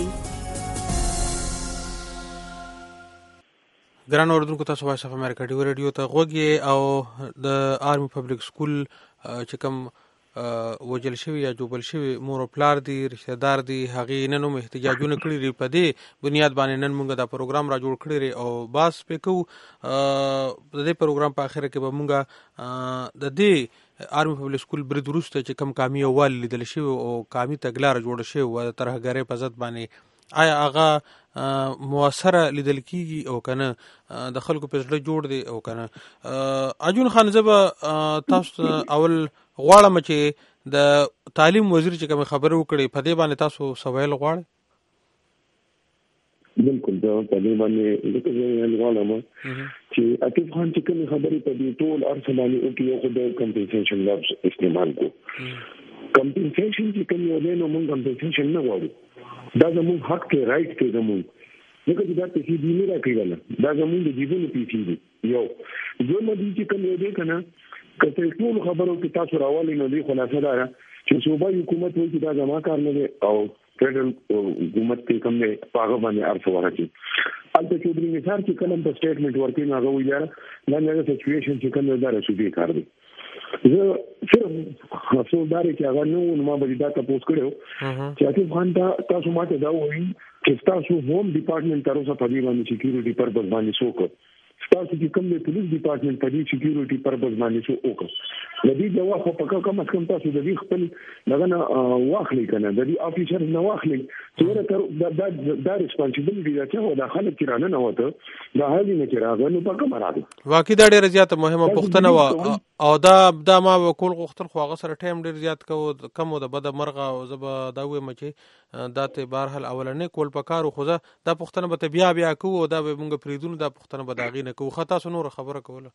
Speaker 4: ګران اوردونکو، تاسو وایس اف امریکا ډیو ریډیو ته غوږ یې او د آرمی پبلک سکول چې کوم وجل شوي یا جوبل شوي مور او پلار دي، رشته دار دي، هغې نن هم احتجاجونه کړي دي. په دې بنیاد باندې نن موږ دا پروګرام را جوړ کړی دی او باس پې کوو. د دې پروګرام په اخره کې به موږ د دې آرمی پبلک سکول برید وروسته چې کوم قامي یووالی لیدل شوی او قامي تګلاره جوړه شوې وه د ترهګرۍ په ضد باندې، آیا هغه مؤثره لیدل کیږي او که نه د خلکو په زړه جوړ دی او که نه. اجون خان، زه به تاسو اول غواړم چې د تعلیم وزیر چې کومې خبرې وکړې په دې باندې تاسو څه ویل غواړئ؟
Speaker 5: بالکل دا په دې باندې زه غواړم چې عاطف خان چې کومې خبرې په دې ټول ارڅ باندې وکړي او د کمپنسیشن لفظ استعمال کو. کمپنسیشن چې کوم یو دی نو موږ کمپنسیشن نه غواړو، دا زموږ حق کې رائټ کې زموږ لکه چې دا پیسې دي نه راکړل، دا زموږ د جیبونو پیسې دي. یو دویمه دي چې کوم یو دی که نه که ټول خبرو کې تاسو راولئ نو دې خلاصه دا ده چې صوبایي حکومت وایي چې دا زما کار نه دی او فیډرل حکومت کې کوم دی په هغه باندې ارڅ ورکړي. هلته چودري نثار چې کله په سټیټمنټ ورکړي نو هغه وایي یاره دا نوی سچویشن چې کوم دی دا د صوبې کار دی. زه صرف افسوسدار چې هغه نه و نو ما به دا تپوس کړی و چې عاطف خان تاسو ما ته دا وایي چې ستاسو هوم ډپارټمنټ تر اوسه په دې باندې سکیورټي پرپز باندې څه وکړ، ستاسو چې کوم دی پولیس ډپارټمنټ په دې سکیورټي پرپز باندې څه وکړ. د دې جواب خو په کم از کم تاسو د دې خپل دغه نه واخلئ که نه، د دې افیسر نه واخلئ چې دا ریسپانسیبلټي ده چې دا خلک چې راننوته دا حالي نه چې راغله نو په کومه راغله.
Speaker 4: واقعي دا ډېره زیاته مهمه پوښتنه وه او دا ما کول غوښتل خو هغه سره ټایم ډېر زیات کم و د بده مرغه. او زه به دا ووایم چې دا ته بهرحال اولنۍ کول پکار و، خو زه دا پوښتنه به ته بیا کوو او دا به موږ پرېږدو، دا پوښتنه به د هغې نه کوو. ښه، تاسو نوره خبره کوله.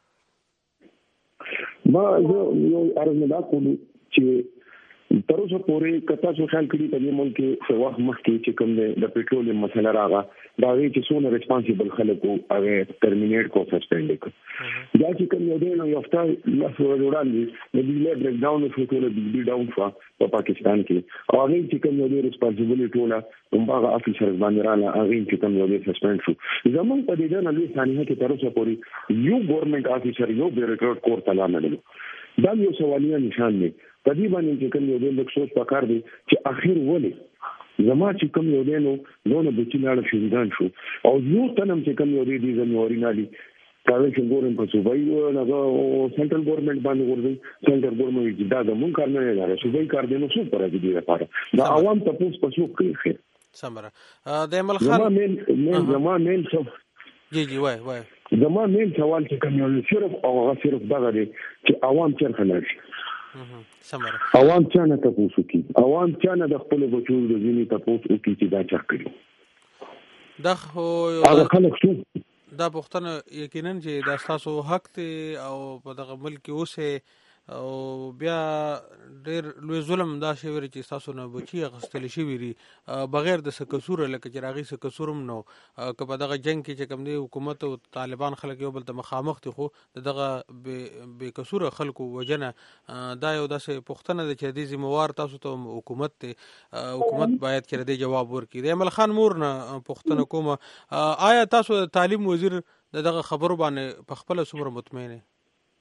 Speaker 5: ما زه یو عرض نه دا کوم چې تر اوسه پورې که تاسو خیال کړي په دې ملک کې څه وخت مخکې چې کوم دی د پټرولیم مسله راغله د هغې چې څونه ریسپانسیبل خلک وو هغې ترمینیټ کو سسپینډ یې کړ. دا چې کوم یو دی نو یو هفته لس ورځې وړاندې د بجلۍ بریک ډاون وشو، ټوله بجلي ډاون شوه په پاکستان کې او هغې چې کوم یو دی ریسپانسیبلي ټوله هماغه افیسرز باندې راغله، هغې چې کوم یو دی سسپینډ شو. زموږ په دې ډله لوی ثانیه کې تر اوسه پورې یو ګورنمنټ افیسر یو بیوروکراټ کور ته لا نه دی. دا یو سوالیه نشان دی. په دې باندې چې کوم یو دی لږ سوچ پکار دی چې اخر ولې زما چې کوم یو دی نو دونه بچي لاړه شهیدان شو او یو تن هم چې کوم یو دی دې ذمهواري نه لي. کله چې ګورم په صوبایي هغه سنټرل ګورنمنټ باندې ورځي، سنټرل ګورنمنټ دا زموږ کار نه دی، دا صوبایي کار دی. نو څوک پر دې لپاره دا عوام تاسو په څوک کوي. خیر
Speaker 4: سمره د عمل خان
Speaker 5: زما مین
Speaker 4: جی وای
Speaker 5: زما مین سوال چې کوم یو صرف او هغه صرف دغه دی چې عوام چیرته لاړ شي. عوام چا نه تاسو کی، عوام چا نه د خپل بچو د ځینی تاسو کی چې دا چا کړی
Speaker 4: دا خو
Speaker 5: هغه خلک شو.
Speaker 4: دا پوښتنه یقینا چې دا تاسو حق دی او په دغه ملک کې اوسه او بیا ډېر لوی ظلم دا شوی چې تاسو نه بچي اخیستل شوي دي بغیر د څه کسوره، لکه چې هغې څه کسور هم نه و. که په دغه جنګ کې چې کوم دی حکومت او طالبان خلک یو بل ته مخامخ دي، خو د دغه بې کسوره خلکو وجنه دا یو داسې پوښتنه ده چې دې ذمهوار تاسو ته حکومت دی. حکومت باید چې د دې جواب ورکړي. د عمل خان مور نه پوښتنه کومه، آیا تاسو د تعلیم وزیر دغه خبرو باندې په خپله څومره مطمئن یې؟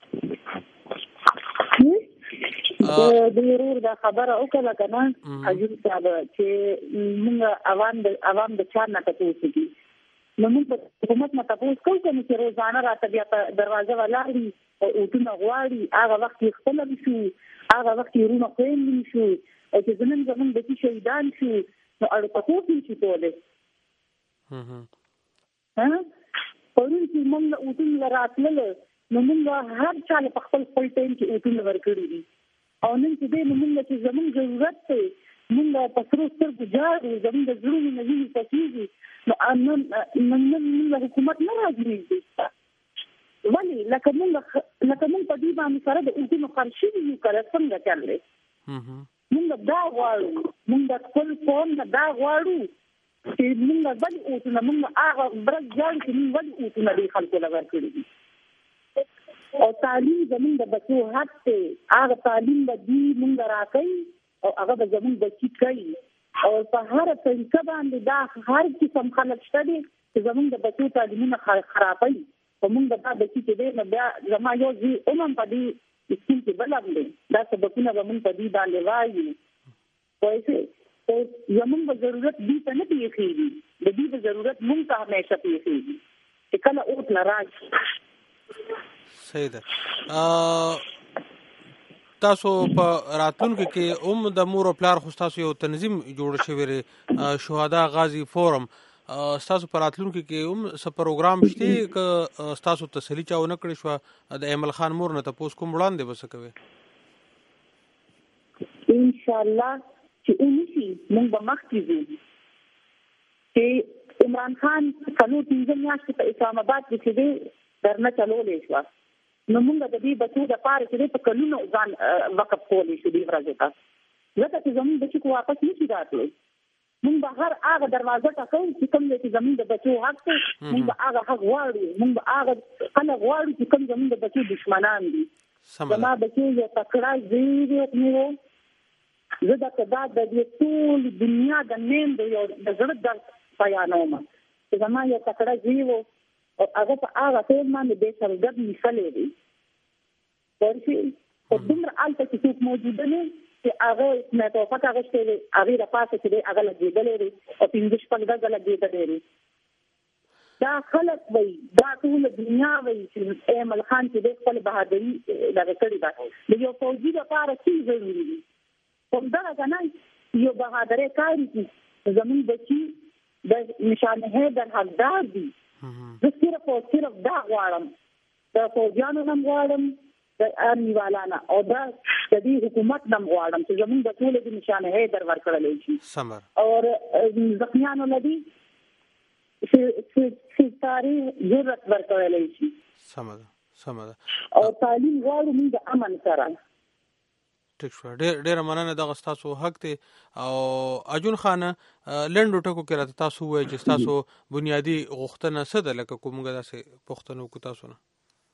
Speaker 6: د ورور دا خبره وکړه که نه عجیب صاحب چې موږ عوام د چا نه تپوس کړي نو موږ په حکومت نه تپوس کوو که نه چې روزانه راته بیا په دروازه ولاړ وي او اوټونه غواړي، هغه وخت یې خپله شو، هغه وخت یې وروڼه خویندې شو او چې زموږ بچي شهیدان شو نو اړو تپوس نه شي کولی. پرون چې موږ له اوټون له راتلله نو موږ هر چا له خپل ټایم کې اوټونه ورکړي دي او نن چې دې موږ چې زموږ ضرورت دی موږ په سرو سترګو جاړو زموږ د زړونو نه ویني پکېږي نو موږ حکومت نه راځي ولې لکه موږ په دې باندې سره د اوټونو خرچې یو کړه څنګه چلې موږ دا غواړو موږ خپل قوم نه دا غواړو چې موږ ولې اوټونه موږ هغه برج ځان چې موږ ولې اوټونه دې خلکو له ورکړي دي او تعلیم زموږ د بچو حق دی هغه تعلیم به دې موږ راکړي او هغه به زموږ بچي کوي او په هر طریقه باندې دا هر قسم خلک شته دي چې زموږ د بچو تعلیمونه خرابوي په موږ دا بچي چې دی نو بیا زما یو ځي هم په دې سکول کې بلم دی دا سبقونه به موږ په دې باندې وایي پوهېږې زموږ به ضرورت دې ته نه پېښېږي د دې به ضرورت موږ ته همیشه پېښېږي چې کله اوټ نه راشي
Speaker 4: صحیح ده تاسو په راتلونکي کې د مور او پلار خو تاسو یو تنظیم جوړ شوی دی شهدا غازی فورم تاسو په راتلونکي کې څه پروګرام شته که تاسو تسلی چاونه کړی شو د ایمل خان مور نه تاسو کوم وړاندې وسه کوي
Speaker 6: ان شاء الله چې اونسي موږ به مخکې ځو چې عمران خان څلور پنځه میاشتې په اسلام آباد کې دی درنه چلولې شو نو موږ د دې بچو د پاره چې په کلونو ځان وقف کولې شو دی ورځې ته ځکه چې زموږ بچي کو واپس نشي راتلی موږ به هر هغه دروازه ټکو چې کوم چې زموږ د بچو حق دی موږ به هغه حق غواړو موږ به هغه خلک غواړو چې کوم زموږ د بچو دشمنان دي زما بچي یو تکړه زیری نو زه دا د دې ټول دنیا د نیم د یو د زړه د بیانوم چې زما یو تکړه زیری او هغه په هغه ټول باندې د سرګد مثالې دي ورشي په دومره الته کې څوک موجود نه چې هغه نه ته پټه غشته هغه د پاسه چې هغه لګېدلې او پنځه شپږ دغه لګېدلې دا خلک وي دا ټول دنیا وي چې ایمل خان چې د خپل بهادري لږ کړی دا د یو فوجي لپاره څه ضروري دي کوم دا کنه یو بهادري کاری چې زمون بچي د نشانه حیدر حقدار دي زه صرف دا غواړم د فوجیانو نم غواړم د آرمي والانا او دا د دې حکومت نم غواړم چې زموږ د ټول د نشانه حیدر ورکړل شي
Speaker 4: سمر
Speaker 6: او زخمیانو لدی ستاري ضرورت ورکړل شي
Speaker 4: سمر
Speaker 6: او تعلیم غواړو موږ د امن سره
Speaker 4: ټیک شو ډېر مننه دغه تاسو حق دی او اجون خان لنډو ټکو کې راته تاسو وایي چې تاسو بنیادی غوښتنه څه ده لکه کومه داسې پوښتنه وکړو تاسو نه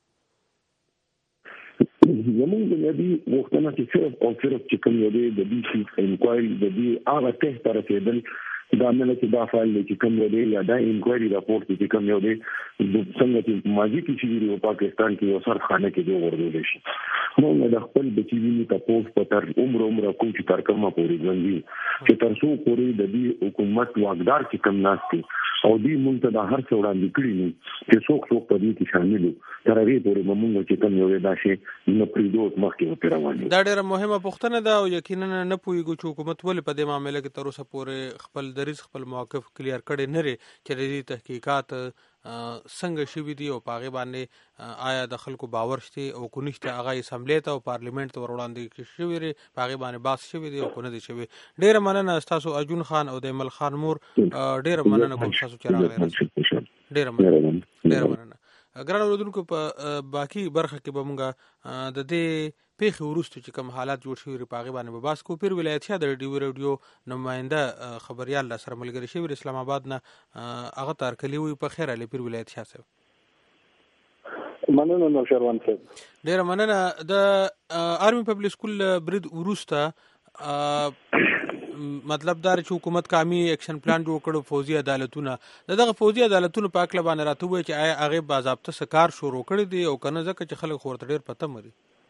Speaker 5: زموږ بنیادی غوښتنه چې صرف او صرف چې کوم یو دی د دې چې انکوایري د دې هغه ته تر رسیدل دا نه چې دا فایل چې کوم یو دی یا دا انکوایري راپورټ چې کوم یو دی څنګه چې ماضي کې چې په پاکستان کې یو سرخانه کې دی ورغول شي موږ د خپل بچی ویني تاسو په تر عمر کوم چې تر کومه پورې ژوندۍ چې تر څو پورې د دې حکومت واقدار چې کوم ناشتي او دې موږ ته د هر څه وړاندې کړی نو چې څوک په دې کې شامل تر هغه پورې موږ چې کوم یو دا شي نه پریدوت مخکې رواني
Speaker 4: دا ډېره مهمه پوښتنه ده او یقینا نه پوهیږو چې حکومت ولې په دې معاملې کې تر اوسه پورې خپل دریځ خپل موقف کلیر کړي نه لري چې دې تحقیقات څنګه شوي دي او په هغې باندې آیا د خلکو باور شته او کو نشته هغه اسمبلی ته او پارلیمنت ته ور وړاندې شوي دي په هغې باندې بحث شوي دي او کو نه دي شوي ډېره مننه ستاسو اجون خان او د ایمل خان مور ډېره مننه کوم ستاسو چې راغلی ډېره مننه ګران اورېدونکو په باقي برخه کې به موږ د دې پیښې وروسته چې کوم حالات جوړ شوي په هغې باندې به بحث کوو پیر ولایت شاه د راډیو نماینده خبریال را سره ملګري شوي د اسلام آباد نه هغه ته هرکلي وي په خیر علي پیر ولایت شاه صاحب
Speaker 8: مننه نوشروان صاحب
Speaker 4: ډېره مننه د آرمي پبلک سکول برید وروسته مطلب دا چې حکومت قومي اکشن پلان جوړ کړو فوجي عدالتونه دغه فوجي عدالتونو په اړه باندې راته وایي چې آیا هغه باضابطه سکار شروع کړی دی او کنه ځکه چې خلک خورته ډېر پته مري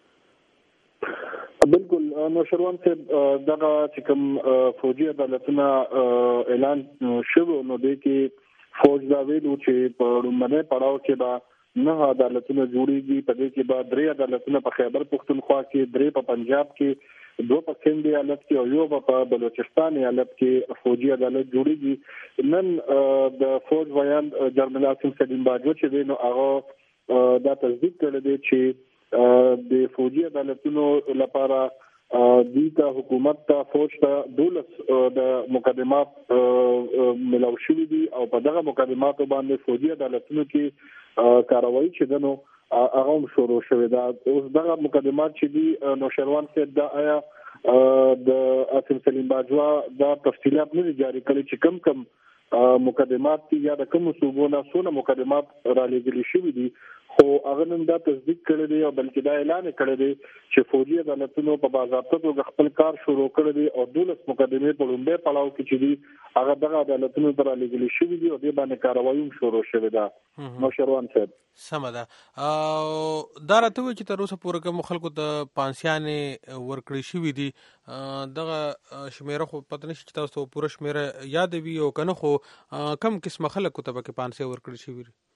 Speaker 8: بالکل نوشروان صاحب دغه چې کوم فوجي عدالتونه اعلان شوه نو د کې فوج دا ویلو چې په لومړني پړاو کې به 9 عدالتونه جوړیږي په دې کې به 3 عدالتونه په خیبر پختونخوا کې 3 په پنجاب کې 2 په سند ایالت کې او یو په بلوچستان ایالت کې فوجي عدالت جوړیږي نن د فوج ویان جنرال عاصم سلیم باجوه چې نو هغه دا تصدیق کړی دی چې د فوجي عدالتونو لپاره د حکومت ته فوج ته 12 د مقدمات ملو شوي دي او په دغه مقدماتو باندې فوجي عدالتونو کې کاروایی چې دنو هغه هم شروع شوې ده. اوس دغه مقدمات چې دي نوشروان صاحب دا آیا د اسم سلیم باجوا دا تفصیلات نه جاری کړي چې کم مقدمات یا د کوم صوبونو سونه مقدمات را لېږلي شوي دي، خو هغه نن دا تصدیق کړی دی او بلکې دا اعلان کړی دی چې فوجي عدالتونو په باضابطه توګه خپل کار شروع کړی دی او 12 مقدمې په لومړي پړاو کې چې دي هغه دغه عدالتونو ته را لېږلي شوي دي او دې باندې کاروایی شروع شوې ده. نوشروان صاحب
Speaker 4: سمه ده. دا راته وایي چې تر اوسه پورې کوم خلکو ته پانسیانې ورکړې شوي دي، دغه شمیره خو پته نشي چې تاسو پوره شمیره یاد وي او کنه، خو کم قسمه خلکو ته پکې پانسې ورکړې شوي دي؟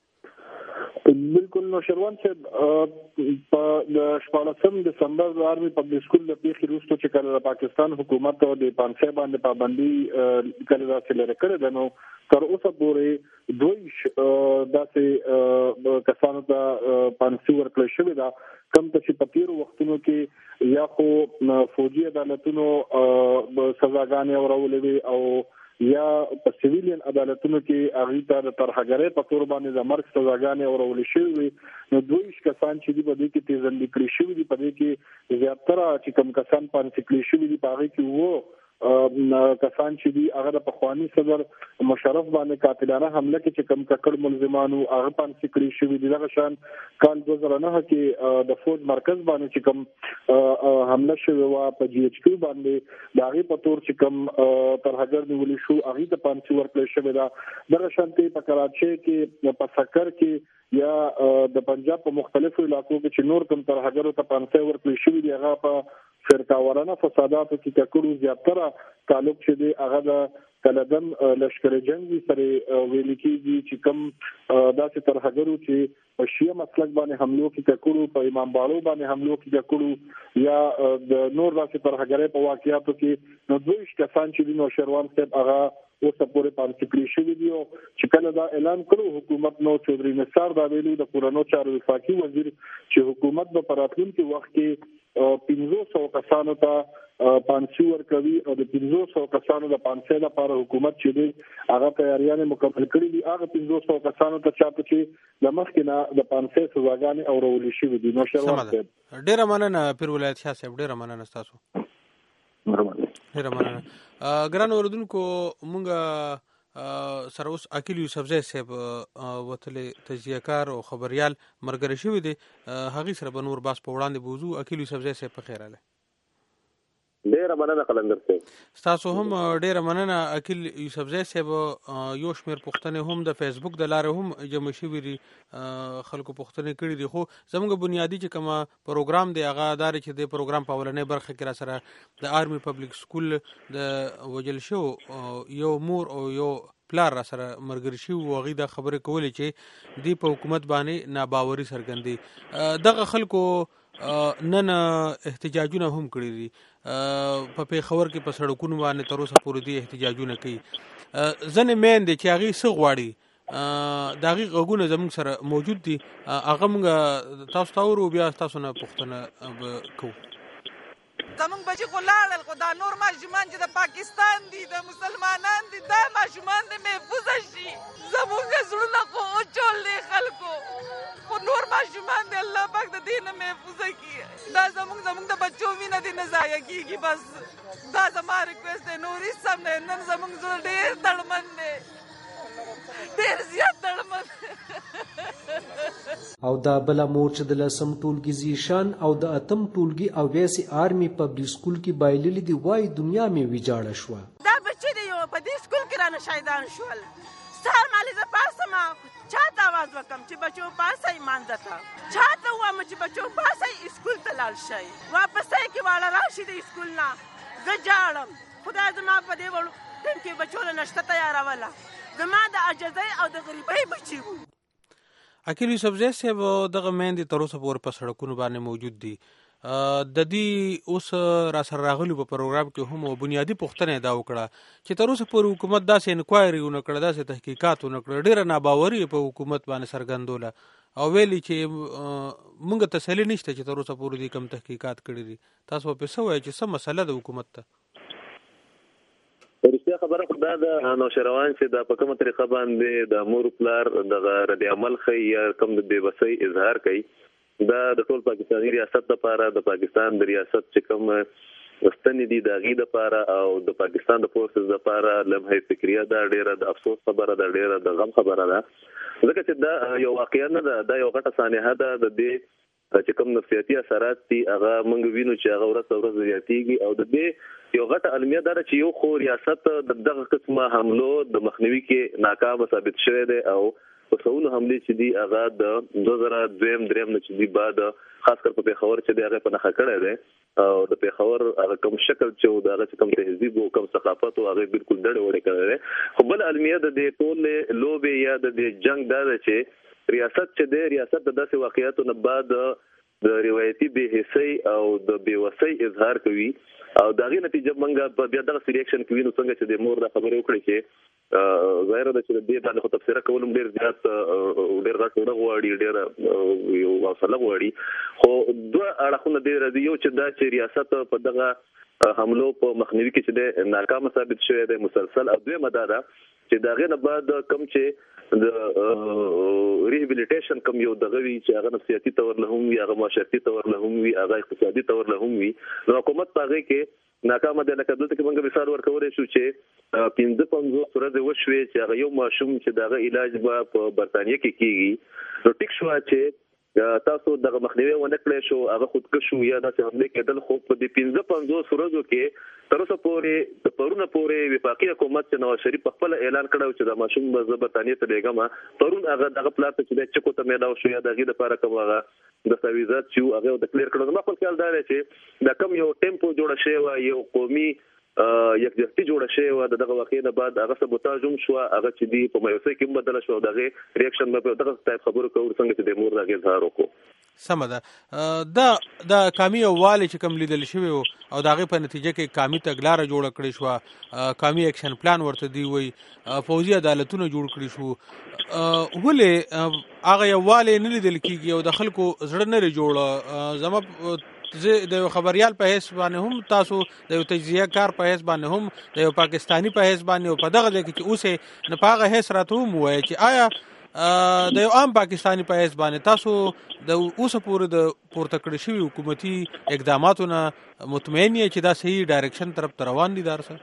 Speaker 8: بالکل نوشروان صاحب په 14 دسمبر د آرمي پبلک سکول د پیښې وروسته چې کله پاکستان حکومت او د پانسې باندې پابندي کله راځي لري کړی ده، نو تر اوسه پورې دوی داسې کسانو ته پانسې ورکړل شوې ده کوم چې په تیرو وختونو کې یا خو فوجي عدالتونو سزاګانې اورولې وي او یا په سیویلین عدالتونو کې هغه ته د ترهګرۍ په تور باندې د مرګ سزاګانې اورولې شوې. نو دوی کسان چې په دې کې تیزندې کړی شوی دي، په دې کې زیاتره چې کوم کسان پانسې کړی شوی دي په هغه کې وو کسان چې دي هغه د پخوانی صدر مشرف باندې قاتلانه حمله کې چې کوم ککړ ملزمانو هغه پانسې کړی شوی دي. دغه شان کال 2009 کې د فوج مرکز باندې چې کوم حمله شوی و په جی ایچ کیو باندې د هغه په تور چې کوم ترهګر نیولې شو هغه ته پانسې ورکړل شوی ده. دغه شان په کراچۍ کې په سکر کې یا د پنجاب په مختلفو علاقو کې چې نور کوم ترهګرو ته پانسې ورکړل شوی دي، هغه په فرقاوارانه فساداتو کې ککړو زیاتره تعلق چې دی هغه د کلدم لشکر جنگي سره ویل کېږي چې کوم داسې ترهګرو چې په شیعه مسلک باندې حملو کې ککړو، په امام باړو باندې حملو کې ککړو یا د نور داسې ترهګرۍ په واقعیاتو کې، نو دوی کسان چې دی نوشروان صاحب هغه اوسه پورې پانسې کړی شوي دي. او چې کله دا اعلان کړو حکومت نو چودري نثار دا ویلو د کورونو چارو وفاقي وزیر چې حکومت په راتلونکي وخت کې 500 کسانو ته پانسې ورکوي او د 500 کسانو د پانسې لپاره حکومت چې دی هغه تیاریانې مکمل کړې دي. هغه 500 کسانو ته چاته چې د مخکې نه د پانسې سزاګانې اورولې شوي دي. نوشروان صاحب
Speaker 4: ډېره مننه پیر ولایت شاه صاحب، ډېره مننه تاسو. ډېره مننه. ګران اوریدونکو، مونږ سره اوس عقیل یوسفزی صاحب وتلې تجزیه کار او خبریال مرګري شوی دی، هغې سره به نور باس په وړاندې بوزو. عقیل یوسفزی صاحب په خیر راغلی.
Speaker 3: ډېره مننه قلندر صاحب.
Speaker 4: ستاسو هم ډېره مننه عقیل یوسفزی صاحب. یو شمېر پوښتنې هم د فیسبوک د لارې هم جمع شوي دي، خلکو پوښتنې کړي دي، خو زموږ بنیادي چې کومه پروګرام دی هغه دا دی چې د پروګرام په اولنۍ برخه کې را سره د آرمي پبلک سکول د وجل شو یو مور او یو پلار را سره مرګري شوي و، هغوی دا خبرې کولې چې دوی په حکومت باندې ناباوري څرګندوي. دغه خلکو نن احتجاجونه هم کړي دي په پېښور کې، په سړکونو باندې تر اوسه پورې دوی احتجاجونه کوي. ځینې میندې چې هغوی څه غواړي د هغې غږونه زموږ سره موجود دي، هغه موږ تاسو ته اورو، بیا تاسو نه پوښتنه به کوو.
Speaker 9: زمونږ بچي خو لاړل، خو دا نور ماشومان چې د پاکستان دي، د مسلمانان دي، دا ماشومان دې محفوظه شي. زمونږ زړونه خو وچول دي خلکو، خو نور ماشومان دې الله پاک د دې نه محفوظه کړي. دا زمونږ د بچو مینه دې نه ضایع کېږي. بس دا زما ریکویسټ دی، نور هېڅ هم نه. نن زمونږ زړه ډېر تړمن دی، ډېر زیات تړمن.
Speaker 10: او دا بله مور چې د لسم ټولګي زیشان او د اتم ټولګي او ویسي آرمي پبلک سکول کې بایللي دي، وایي دنیا مې ویجاړه شوه.
Speaker 9: دا بچي دی یو په دې سکول کې رانه شهیدان شول. سهار مالې زه پاسم چاته آواز وکړم چې بچو پاسئ مانځه ته، چاته ووایم چې بچو پاسئ اسکول ته لاړ شئ، واپسۍ کې واړه راشي د اسکول نه. زه جاړم، خدای زما په دې وړو ټیم کې بچو له نشته تیاروله. زما د عجزۍ او د غریبۍ بچي وو.
Speaker 4: عقیل یوسفزی صاحب دغه میندې تر اوسه پورې په سړکونو باندې موجود دي. د دې اوس را سره راغلي په پروګرام کې هم بنیادي پوښتنه دا وکړه چې تر اوسه پورې حکومت داسې انکوایري ونه کړه، داسې تحقیقات ونه کړه، ډېره ناباوري په حکومت باندې څرګندوله. او ویلي چې مونږ تسلی نشته چې تر اوسه پورې دې کم تحقیقات کړي دي. تاسو په څه وایي چې څه مسله د حکومت ته؟
Speaker 11: رښتیا خبره خو دا ده نوشروان چې دا په کومه طریقه باندې د مور پلار دغه رد عمل ښیي یا کوم د بېوسۍ اظهار کوي، دا د ټول پاکستاني ریاست لپاره د پاکستان د ریاست چې کوم ستنې دي د هغې دپاره او د پاکستان د فورسز دپاره لمحه فکریه ده، ډېره د افسوس خبره ده، ډېره د غم خبره ده، ځکه چې دا یو واقعیت نه ده، دا یو غټه سانحه ده. د دې چې کوم نفسیاتي اثرات دي هغه موږ وینو چې هغه ورځ په ورځ زیاتېږي او د دې یو غټه المیه دا ده چې یو خو ریاست د دغه قسمه حملو د مخنیوي کې ناکامه ثابت شوی دی او په سلونو حملې چې دي هغه د 2002-2003 نه چې دي بعد خاص کر په پېښور چې دی هغه په نښه کړی دی او د پېښور هغه کوم شکل چې د هغه کوم تهذیب او کوم ثقافت او هغه بالکل ډډې وړې کړی دی. خو بل المیه د دې ټولې لوبې یا د دې جنګ دا ده چې ریاست چې دی ریاست د داسې واقعیاتو نه بعد د روایتي بې حسۍ او د بېوسۍ اظهار کوي او د هغې نتیجه موږ بیا دغسې ریاکشن کوي. نو څنګه چې د مور دا خبرې وکړې چې ظاهره ده چې د دې باندې خو تبصره کول هم ډېر زیات ډېر غټ زړه غواړي، ډېره یو حوصله غواړي. خو دوه اړخونه دې راځي، یو چې دا چې ریاست په دغه حملو په مخنیوي کې چې دی ناکامه ثابت شوی دی مسلسل، او دویمه دا ده چې د هغې نه بعد کوم چې د ریهابیلیټیشن کوم یو دغه وي چې هغه نفسیاتي طور له هم وي، هغه معاشرتي طور له هم وي، هغه اقتصادي طور له هم وي، نو حکومت په هغې کې ناکامه دی. لکه دلته کې موږ مثال ورکولی شو چې 55 ورځې وشوې چې هغه یو ماشوم چې د هغه علاج به په برطانیه کې کېږي، نو ټیک شوه چې تاسو دغه مخنیوی ونه کړی شو، هغه خودکش شو یا داسې حملې کېدل. خو په دې 55 ورځو کې تر اوسه پورې د پرونه پورې وفاقي حکومت چې نواز شریف په خپله اعلان کړی چې دا ماشوم به زه برطانیې ته لېږم، پرون هغه دغه پلار ته چې دی چکو ته میلاو شو یا د هغې دپاره کوم هغه دستاویزات چې وو هغه یې ډکلیر کړل. زما خپل خیال دا دی چې دا کوم یو ټیمپو جوړه شوې وه، یو قومي یکجهتي جوړه شوې وه، د دغه واقعې نه بعد هغه سبوتاژ هم شوه، هغه چې دي په مایوسۍ کې هم بدله شوه او د هغې ریاکشن به په دغه ټایپ خبرو کوو څنګه چې د مور د هغې اظهار وکړو.
Speaker 4: سمه ده. دا کامي یووالی چې کوم لیدل شوی و او د هغې په نتیجه کې کامي تګلاره جوړه کړې شوه، کامي اکشن پلان ورته دی وایي، پوځي عدالتونه جوړ کړي شو، ولې هغه یووالی نه لیدل کېږي او د خلکو زړه نه جوړه؟ زما زه د یو خبریال په حیث باندې هم، تاسو د یو تجزیه کار په حیث باندې هم، د یو پاکستاني په حیث باندې او په دغه ځای کې چې اوس نه په هغه حیث راته هم ووایه چې آیا د یو عام پاکستاني په حیث باندې تاسو د اوسه پورې د پورته کړي شوي حکومتي اقداماتو نه مطمئن یې چې دا صحیح ډایرکشن طرف ته روان دي؟ دا سره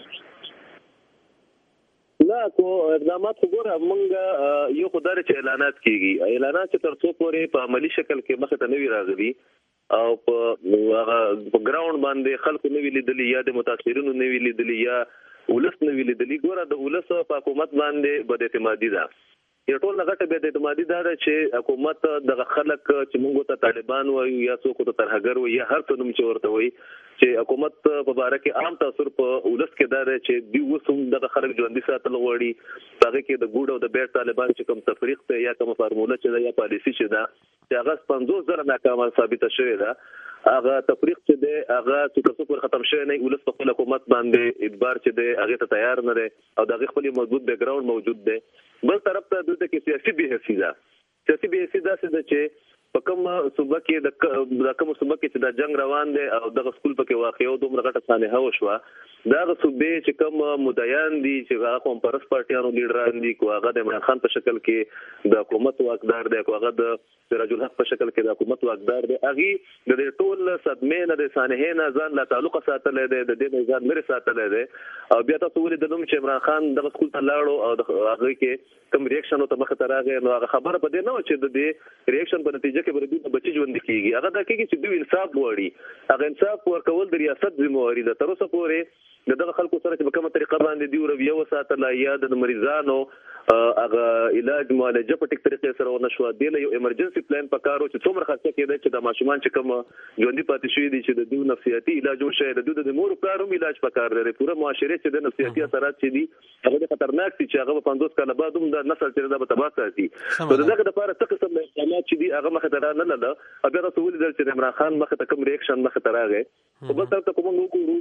Speaker 11: نه کو اقدامات خو ګوره موږ یو خو دا چې اعلانات کېږي، اعلانات چې تر څو پورې په عملي شکل کې مخې ته نه وي راغلي او په ګراوند باندې خلکو نه وي لیدلي یا د متاثرینو نه وي لیدلي یا ولس نه وي لیدلي، ګوره د ولس په حکومت باندې بد اعتمادي ده. یو ټول غټه بد اعتمادي دا ده چې حکومت دغه خلک چې موږ ته طالبان وایو یا څوک ته ترهګر وایي یا هر څه نوم چې ورته وایي، چې حکومت په باره کې عام تاثر په ولس کې دا دی چې دوی اوس هم دغه خلک ژوندي ساتل غواړي. په هغې کې د ګوډ او د بیټ طالبان چې کوم تفریق دی یا کومه فارموله چې ده یا پالیسي چې ده چې هغه 50,000 ناکامه ثابته شوې ده، هغه تفریق چې دی هغه چې تر څو پورې ختم شوی نه، ولس په خپل حکومت باندې اعتبار چې دی هغې ته تیار نه دی او د هغې خپل مضبوط بیک ګراوند موجود دی. بل طرف ته دلته کې سیاسي بې حسي ده. سیاسي بې حسي داسې ده چې په کوم صوبه کې د کوم صوبه کې چې دا جنگ روان دی او دغه سکول پکې واقع او دومره غټه سانحه وشوه، دغه صوبې چې کوم مدعیان دي چې هغه قوم پرست پارټیانو لیډران دي، کو هغه د عمران خان په شکل کې د حکومت واکدار دی، کو هغه د سراج الحق په شکل کې د حکومت واکدار دی، هغې د دې ټول صدمې نه د سانحې نه ځان لا تعلقه ساتلی دی، د دې نه ځان لرې ساتلی دی. او بیا تاسو ولیدلم چې عمران خان دغه سکول ته لاړو او د هغې کې کوم ریاکشن ورته مخې ته راغی، نو هغه خبره په دې نه وه چې د دې ریاکشن په نتیجه کې به دوی ته بچي ژوندي کېږي. هغه دا کېږي چې دوی انصاف غواړي، هغه انصاف ورکول د ریاست ذمهواري ده. تر اوسه پورې د دغه خلکو سره چې په کومه طریقه باندې دوی رویه وساتله یا د مریضانو هغه علاج معالجه په ټیک طریقې سره ونه شوه، دې له یو ایمرجنسي پلان پکار و چې څومره خرچه کېده چې د ماشومان چې کوم ژوندي پاتې شوي دي چې د دوی نفسیاتي علاج وشي، د دوی د مور پلار هم علاج پکار دی. پوره معاشرې چې د نفسیاتي اثرات چې دي هغه ډېر خطرناک دي چې هغه به 50 کاله بعد هم د نسل چې دا به تباه ساتي. نو د دغه دپاره څه قسم اقدامات چې دي هغه مخې ته را نه لاړه. بیا تاسو ولیدل چې د عمران خان مخې ته کوم ریاکشن مخې ته راغی. په بل طرف ته که موږ وګورو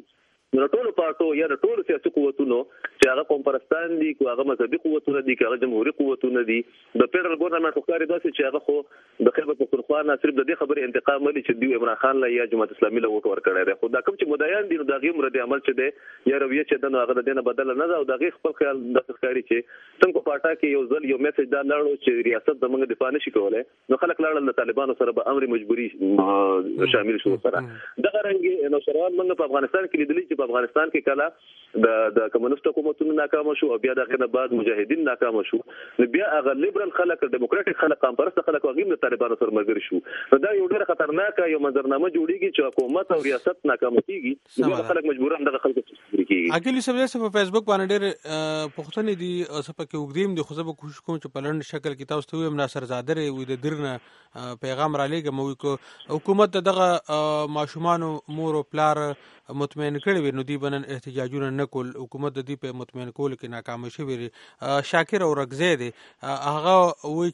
Speaker 11: نو ټولو پارټو یا ټولو سیاسي قوتونو چې هغه قوم پرستان دي کو هغه مذهبي قوتونه دي که هغه جمهوریت قوتونه دي د فدرال ګورنمنت خو کاری داسې چې هغه خو د خیبر پختونخوا نه صرف د دې خبرې انتقام لري چې دوی عمران خان له یا جماعت اسلامي له ووټ ورکړی دی خو دا کوم چې مدعیان دي نو د هغې رد عمل چې دی یا رویه چې ده نو هغه د دې نه بدله نه ده او د هغې خپل خیال داسې ښکاري چې څنګه په پاټا کې یو ځل یو میسج دا لاړو چې ریاست زموږ دفاع نشي کولی نو خلک لاړل د طالبانو سره به امر مجبوري شامل شو سره دغه رنګ نو شروان موږ په افغانستان کې لیدلي چې په افغانستان کې د کمونیست حکومتونو ناکام شو او بیا دغه نه بعد مجاهدین ناکام شو نو بیا هغه لیبرال خلک ډیموکراټیک خلک قام پرست خلک هغه د طالبانو سره مرګري شو نو دا یو ډېر خطرناک یو منظرنامه جوړیږي چې حکومت او ریاست ناکام کیږي نو خلک مجبورن دغه خلک کیږي
Speaker 4: اګلی سبزه په فیسبوک باندې ډېر پښتنې دي سپکه وګدیم دي خو زه به کوشش کوم چې په لړن شکل کې تاسو ته ویم ناصر زاده وي د درنه پیغام را لېږم وي کو حکومت دغه ماشومان مور او پلار مطمئن کړي وي نو دی بنن احتجاجونه نه کول حکومت د دې په مطمئن کول کې ناکام شوی وي شاکر او رغزه دي هغه وایي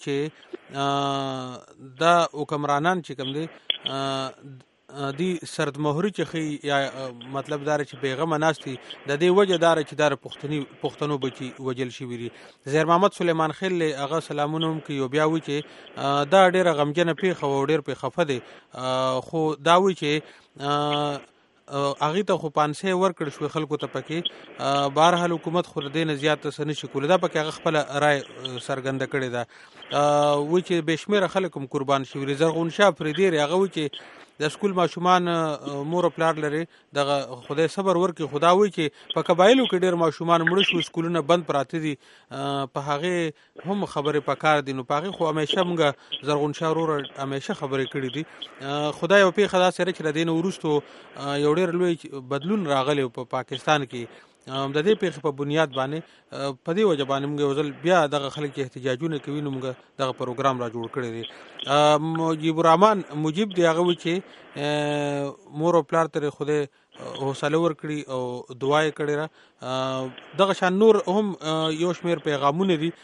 Speaker 4: چې دا حکمرانان چې کوم دي دی سرد مهری چې یا مطلب دار چې پیغام ناشتي د دې وجه دار چې دار پښتنو بچي وجل شي ویری زیر محمد سلیمان خیل هغه سلامونه هم کوي بیا وی چې دا ډیره غمجن پیخه او ډیر په خفه دي خو دا وی چې هغه ته خو پانسه ورکړ شو خلکو ته پکې بهرحال حکومت خو دې نه زیات څه نشي کولای دا پکې هغه خپل رائے سرګند کړی دا و چې بشمیره خلکم قربان شي زرغون شاه فریدی هغه و چې د سکول ماشومان مور پلار لري دغه خدای صبر ورکي خدا وي چې په قبایلو کې ډېر ماشومان مړ شو سکولونه بند پراته دي په هغه هم خبره پکار دي نو پاغه خو همیشه موږ زرغون شاه ورور همیشه خبرې کړې دي خدای او په خدا سره چې دین ورستو یو ډېر لوی بدلون راغلی په پاکستان کې د دې پیښې په بنیاد باندې په دې وجه باندې موږ وزل بیا دغه خلک چې احتجاجونه کوي نو موږ دغه پروګرام را جوړ کړی دی مجيب الرحمن مجيب دی هغه چې مور او پلار ته خوده حوصله ورکړي او دعا یې کړې را دغه شان نور هم یو شمیر پیغامونه دي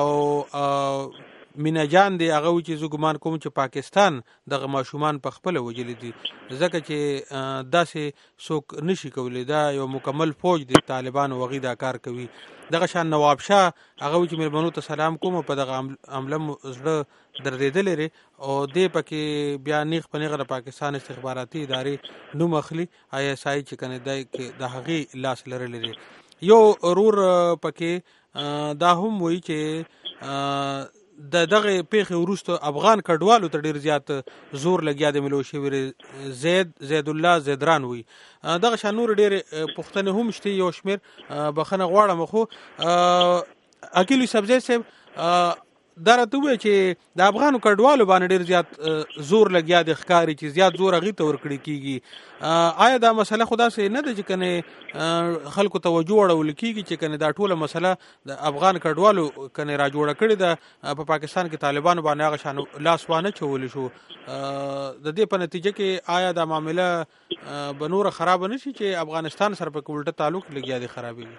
Speaker 4: او مینا جان دی هغه چې زه ګمان کوم چې پاکستان دغه ماشومان په خپل وجل دي ځکه چې داسې څوک نشي کولی دا یو مکمل فوج دی طالبان وغي دا کار کوي دغه شان نواب شاه هغه چې مېرمنو ته سلام کوم په دغه عمله زړه دردېدل لري او دې پکې بیا نیغ پنیغه د پاکستان استخباراتي ادارې نوم اخلي آی اس آی چې کنه د هغې لاس لري یو رور پکې دا هم وایي چې دغه پیښې وروسته افغان کډوالو ته ډیر زیات زور لګیا د ملوشي زید الله زیدران وي دغه شانور ډیر پښتنه هم شته یو شمیر بخنه غواړم خو اکیلی سبزی صاحب درته وی چې د افغانو کډوالو باندې ډیر زیات زور لګیا د ښکاری چې زیات زور غي ته ورکړي کیږي آیا دا مسله خدا سي نه ده چې کنه خلکو توجه وړول کیږي چې کنه دا ټوله مسله د افغان کډوالو کنه را جوړه کړي ده په پاکستان کې طالبانو باندې هغه شان لاس وانه چول شو د دې په نتیجه کې آیا دا معاملې بنور خراب نشي چې افغانستان سره په الټه تعلق لګیا دي خرابي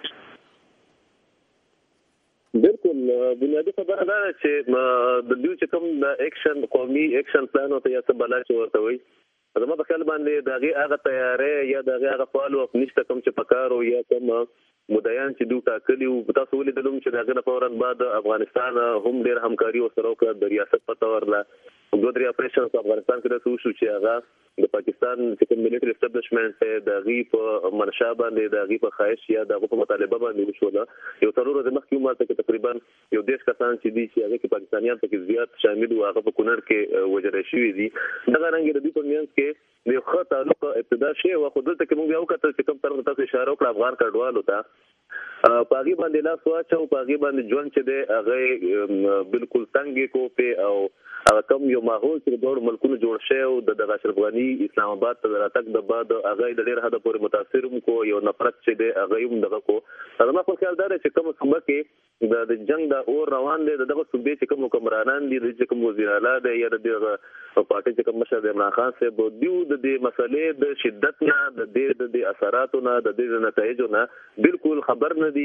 Speaker 11: بالکل بنیادی خبره ده چې د دوی چې کوم د اکشن قومي اکشن پلان او ته یا څه بلا چې ورته وي زما په خیال باندې دغه هغه تیارې یا دغه هغه فالو اپ نشته کوم چې پکارو یا کوم مدعیان چې دوی ټاکلي او تاسو ولیدلم چې دغه فورن بعد افغانستان هم ډېر همکاري او سره وکړه د ریاست په تور لا دوه درې اپریشن په افغانستان کې د توشو چې هغه د پاکستان چې ملټری اسټابلیشمنت د غي په منشا باندې د غي په خواهش یا د په مطالبه باندې وشو یو څلور ورځې مخکې ماته کې تقریبا یو دیش کسان چې دي چې هغه کې پاکستانیان ته زیات شامل او هغه په کونړ کې وجره شوی دي دغه رنګ د دې په میانس کې د خط تعلق ابتدا شي او خو دلته کې موږ یو کتل چې کوم طرف ته اشاره وکړه افغان کډوالو ته پاغي باندې لاس واچو پاغي باندې ژوند چې دی هغه بالکل څنګه کو په او هغه کوم یو ماحول چې د ډول ملکونو جوړ شوی او د اشرف غنی اسلام آباد ته راتګ د بعد هغه د ډېر حد پورې متاثر کو یو نفرت چې دی هغه هم دغه کو هغه په خیال دار چې کوم صوبه کې د جنگ د اور روان دي دغه صوبې چې کوم حکمرانان دي چې کوم وزیر اعلی دی یا د پارټي چې کوم مشر عمران خان صاحب دیو د دې مسلې د شدت نه د دې اثراتو نه د دې نتایجو نه بالکل خبر نه دي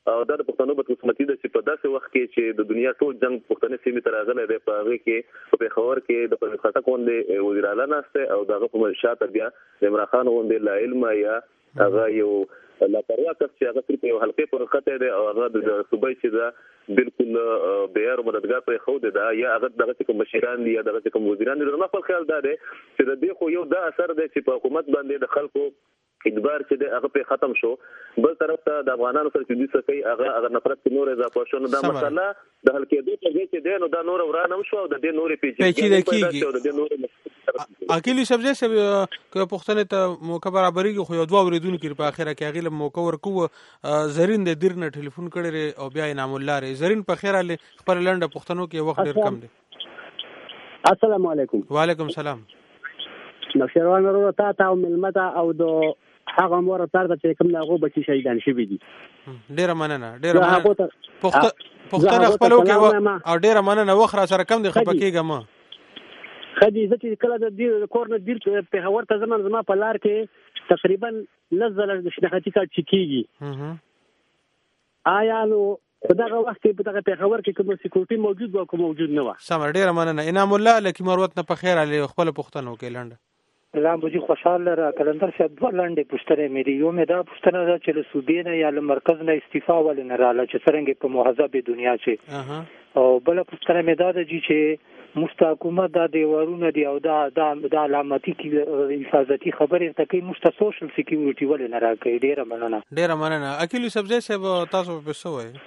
Speaker 11: او دا د پښتنو بدقسمتي ده چې په داسې وخت کې چې د دنیا ټول جنگ پښتنې سیمې ته راغلی دی په هغې کې په پېښور کې د پرویز خټک غوندې وزیر اعلی ناستی او د هغه په شاته بیا د عمران خان غوندې لا علمه یا هغه یو لاپروا کس چې هغه صرف یو حلقې پورې خطی دی او هغه د صوبۍ چې ده بالکل بېار او مددګار پرې ښودی ده یا هغه دغه چې کوم مشران دي یا دغه چې کوم وزیران دي زما خپل خیال دا دی چې د دې خو یو دا اثر دی چې په حکومت باندې د خلکو اجبار چې دی هغه پرې ختم شو. بل طرف ته د افغانانو سره چې دوی څه کوي هغه نفرت کې نور اضافه شو. نو دا مسله د حل کېدو په ځای چې دی نو دا نور ورانه هم شو او د دې نورې
Speaker 4: پیچیدګي کېږي. اکیلی سبزی سب که پښتنې ته موقع برابرېږي خو یو دوه اورېدونکي په اخره کې هغې له موقع ورکوو. زرین د دیر نه ټلیفون کړی او بیا انعام الله رې. زرین په خیر حالې خپله لنډه پښتنو کې وخت ډېر کم دی.
Speaker 12: السلام علیکم.
Speaker 4: وعلیکم سلام.
Speaker 12: نوشیروان ورو تا او مېلمه ته او د هغه مور تر د چې کوم د هغو بچي شهیدان شوي دي.
Speaker 4: ډېره مننه. پښتنه خپلو کې او ډېره مننه. وخت را سره کم دی خفه کېږه مه.
Speaker 12: خدي زه چې کله د کور نه دیر پېښور ته ځم زما په لار کې تقریبا لس ځله د شناختي کارت چې کېږي. آیا نو په دغه وخت کې په دغه پېښور کې کوم سکیورټي موجود و که موجود نه وه؟
Speaker 4: سمه ډېره مننه. انعام الله لکي مروت نه په خیر حالې خپله پوښتنه وکړې لنډه.
Speaker 13: لامبوجي خوشحال را کلندر صاحب دوه لنډې پوښتنې مې دي. یو مې دا پوښتنه ده چې له صوبې نه یا له مرکز نه استعفا ولې نه راغله چې څرنګه په مهذب دنیا چې او بله پوښتنه مې دا ده چې موږ حکومت دا دیوارونه دي او دا علامتي حفاظتي خبرې ته کوي موږ ته سوشل سکیورټي ولې نه راکوي؟ ډېره مننه.
Speaker 4: ډېره مننه. اکیلو سبزی صاحب تاسو په څه وایي؟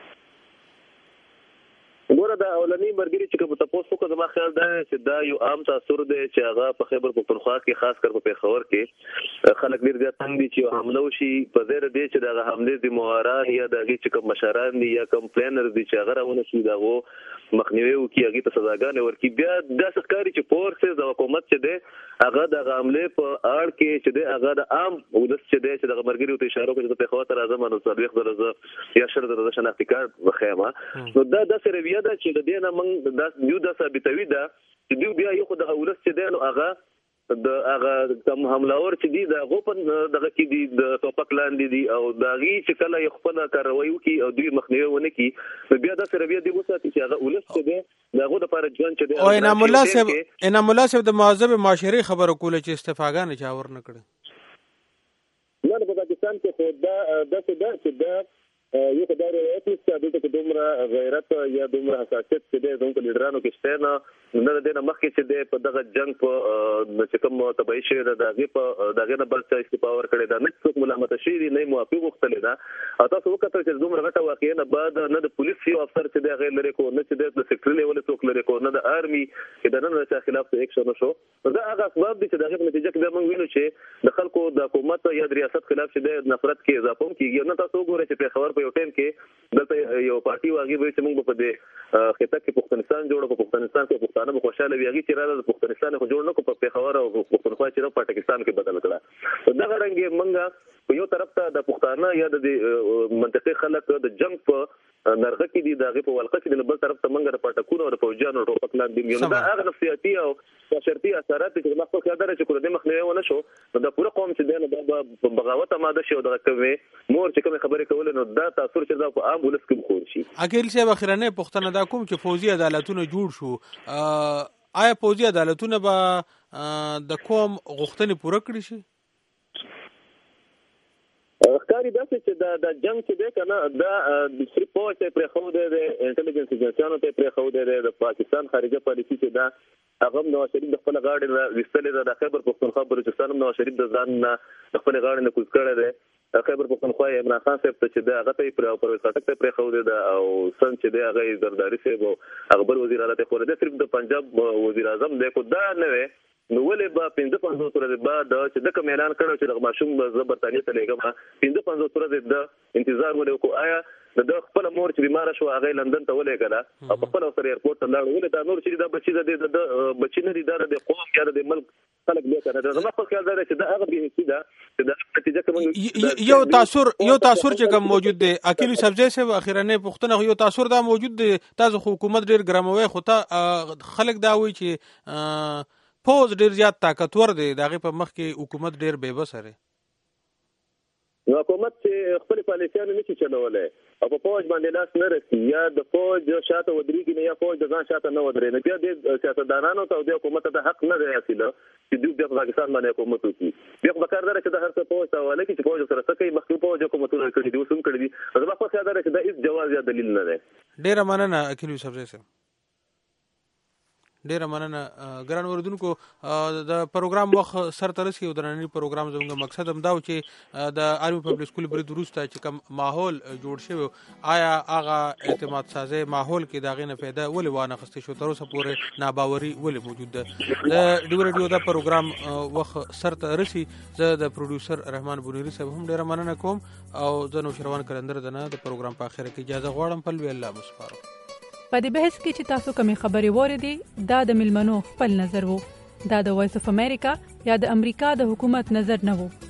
Speaker 11: ګوره دا اولنی مرګري چې کوم تاسو وکړه زما خیال دا چې دا یو عام تاثر دی چې هغه په خیبر پختونخوا کې خاص کر په پېښور کې خلک ډېر زیات تنګ دي چې حمله وشي په ځای د دې چې دغه حملې ذمہواران یا دغه چې کوم مشران دي یا کوم پلانر دي چې هغه راونه شي دغه مخنیوي وکړي هغې ته سزاګانې ورکړي. بیا داسې ښکاري چې فورسز او حکومت چې دی هغه دغه حملې په اړ کې چې دی هغه د عام ولس چې دی چې دغه ملګري ته اشاره وکړي چې د پېښور ته راځم نو 40 زره یا 10 زره شناختي کارت وښیم. نو دا داسې رویه ده چې د دې نه موږ یو دا ثابتوي ده چې دوی بیا یو خو دغه ولس چې دی نو هغه د هغه کوم حملاور چې دي د هغو په دغه کې دي د توپک لاندې دي او د هغې چې کله یو خپله کاروایي وکړي او دوی مخنیوي ونه کړي نو بیا داسې رویه دوی وساتي چې هغه ولس چې دی د هغو دپاره ژوند چې دی.
Speaker 4: او انعام الله صاحب د مهذبې معاشرې خبره کوله چې استعفاګانې چا ورنه کړې؟
Speaker 11: نه په پاکستان کې خو داسې ده چې دا یو خو دا روایت نشته دلته کې دومره غیرت یا دومره حساسیت چې دی زموږ په لیډرانو کې شته نه. نه د دې نه مخکې چې دی په دغه جنګ په چې کوم تباهي شوې ده د هغې نه بل څه استعفا ورکړې ده نه څوک ملامته شوي دي نه یې معافي غوښتلې ده. او تاسو وکتل چې دومره غټه واقعه نه بعد نه د پولیس یو افسر چې دی هغې لرې کړو نه چې دی د سیکټري لیول څوک لرې کړو نه د آرمي چې د نن چا خلاف ایکشن وشو. نو دا هغه اسباب دي چې د هغې په نتیجه کې بیا موږ وینو چې د خلکو د حکومت یا د ریاست خلاف چې دی نفرت کې اضافه هم کېږي. نه تاسو وګورئ چې پېښور په یو ټایم کې دلته یو پارټي واغې به چې موږ په دې خطه کې پښتونستان جوړو په پښتونستان کې پښتانه به خوشاله وي هغې چې راغله د پښتونستان خو جوړ نه کړو په پېښور او پښتونخوا چې په پاکستان کې بدل کړه. دغه رنګ یې موږ په یو طرف ته د پښتانه یا د منطقې خلک د جنګ په نرغه کې دي د هغې په ولقه کې دي بل طرف ته موږ د پاټکونو او د پوځیانو ټوپک لاندې یو دا هغه نفسیاتي او بشرتي اثرات دي چې زما خپل خیال دا چې کله دې مخنیوی ونه شو نو دا پوره قوم چې دی نو دا به په بغاوت اماده شي او دغه کومې مور چې کومې خبرې کولې نو دا تاثر چې دا په عام ولس کې خور شي.
Speaker 4: اکیل صاحب اخرنۍ پوښتنه دا کوم چې فوزي عدالتونه جوړ شو آیا فوزي عدالتونه به د قوم غوښتنې پوره کړي شي؟
Speaker 11: ښکاري داسې چې دا جنګ چې دی که نه دا د صرف پوځ ته یې پرېښودی دی انټلیجنس ایجنسیانو ته یې پرېښودی دی د پاکستان خارجه پالیسي چې دا هغه هم نواز شریف د خپله غاړې نه ویستلې ده د خیبر پښتونخوا بلوچستان هم نواز شریف د ځان نه د خپلې غاړې نه کوز کړی دی. خیبر پښتونخوا یې عمران خان صاحب ته چې دی هغه ته یې پرویز خټک ته یې پرېښودی ده او سند چې دی هغه یې زرداري صاحب او هغه بل وزیر اعلی ته یې ښودی دی صرف د پنجاب وزیر اعظم دی خو دا نه وی نو ولې به 55 ورځې بعد چې د کوم اعلان کړو چې د ماشوم به زه برطانیې ته لېږم 55 ورځې د انتظار ولې وکړو آیا د خپله مور چې بیماره شوه هغه یې لندن ته ولېږله او په خپله ورسره ایرپورټ ته لاړو ولې دا نور چې دا بچي د بچي نه دي دا د قوم یا د ملک خلک بیا که نه زما خپل خیال دا دی چې دا هغه بېحسي ده چې د نتیجه کې
Speaker 4: یو تاثر چې کوم موجود دی اکیلو سبزی صاحب اخرنۍ پوښتنه یو تاثر دا موجود دی تاسو خو حکومت ډېر ګرموئ خو تا خلک دا وایي چې پوز ډیر زیات طاقتور دی د هغې په مخ کې حکومت ډیر بې بسه دی.
Speaker 11: نو حکومت چې خپلې پالیسیانې نشي چلولی او په فوج باندې لاس نه رسي یا د فوج شاته ودرېږي نه یا فوج د ځان شاته نه ودرې نه بیا د سیاستدانانو ته د حکومت ته حق نه دی حاصله چې دوی د پاکستان باندې حکومت وکړي بیا په کار ده چې د هر څه فوج ته حواله کړي چې فوج سره څه کوي مخکې فوج حکومتونه کړي دي اوس هم کړي دي زما په خیال ده چې دا هیڅ جواز یا دلیل نه دی.
Speaker 4: ډېره مننه اکیل یوسف زی صاحب، ډیره مننه. ګران اوریدونکو د پروګرام وخت سر ته رسي او د ننني پروګرام زموږ مقصد هم دا و چې د آرمي پبلک سکول برید وروسته چې کوم ماحول جوړ شوی آیا هغه اعتماد سازي ماحول کې د هغې نه فایده ولې وانه اخیستې شو، تر اوسه پورې ناباوري ولې موجود ده. د ډیو ریډیو دا پروګرام وخت سر ته رسي. زه د پروډوسر رحمان بونیری صاحب هم ډیره مننه کوم او زه نوشروان کلندر د پروګرام په اخر کې اجازه غواړم. په لوی الله مسپارو.
Speaker 14: په دې بحث کې چې تاسو کومې خبرې واورېدې دا د ملمنو خپل نظر وو، دا د وایس اف امریکا یا د امریکا د حکومت نظر نه وو.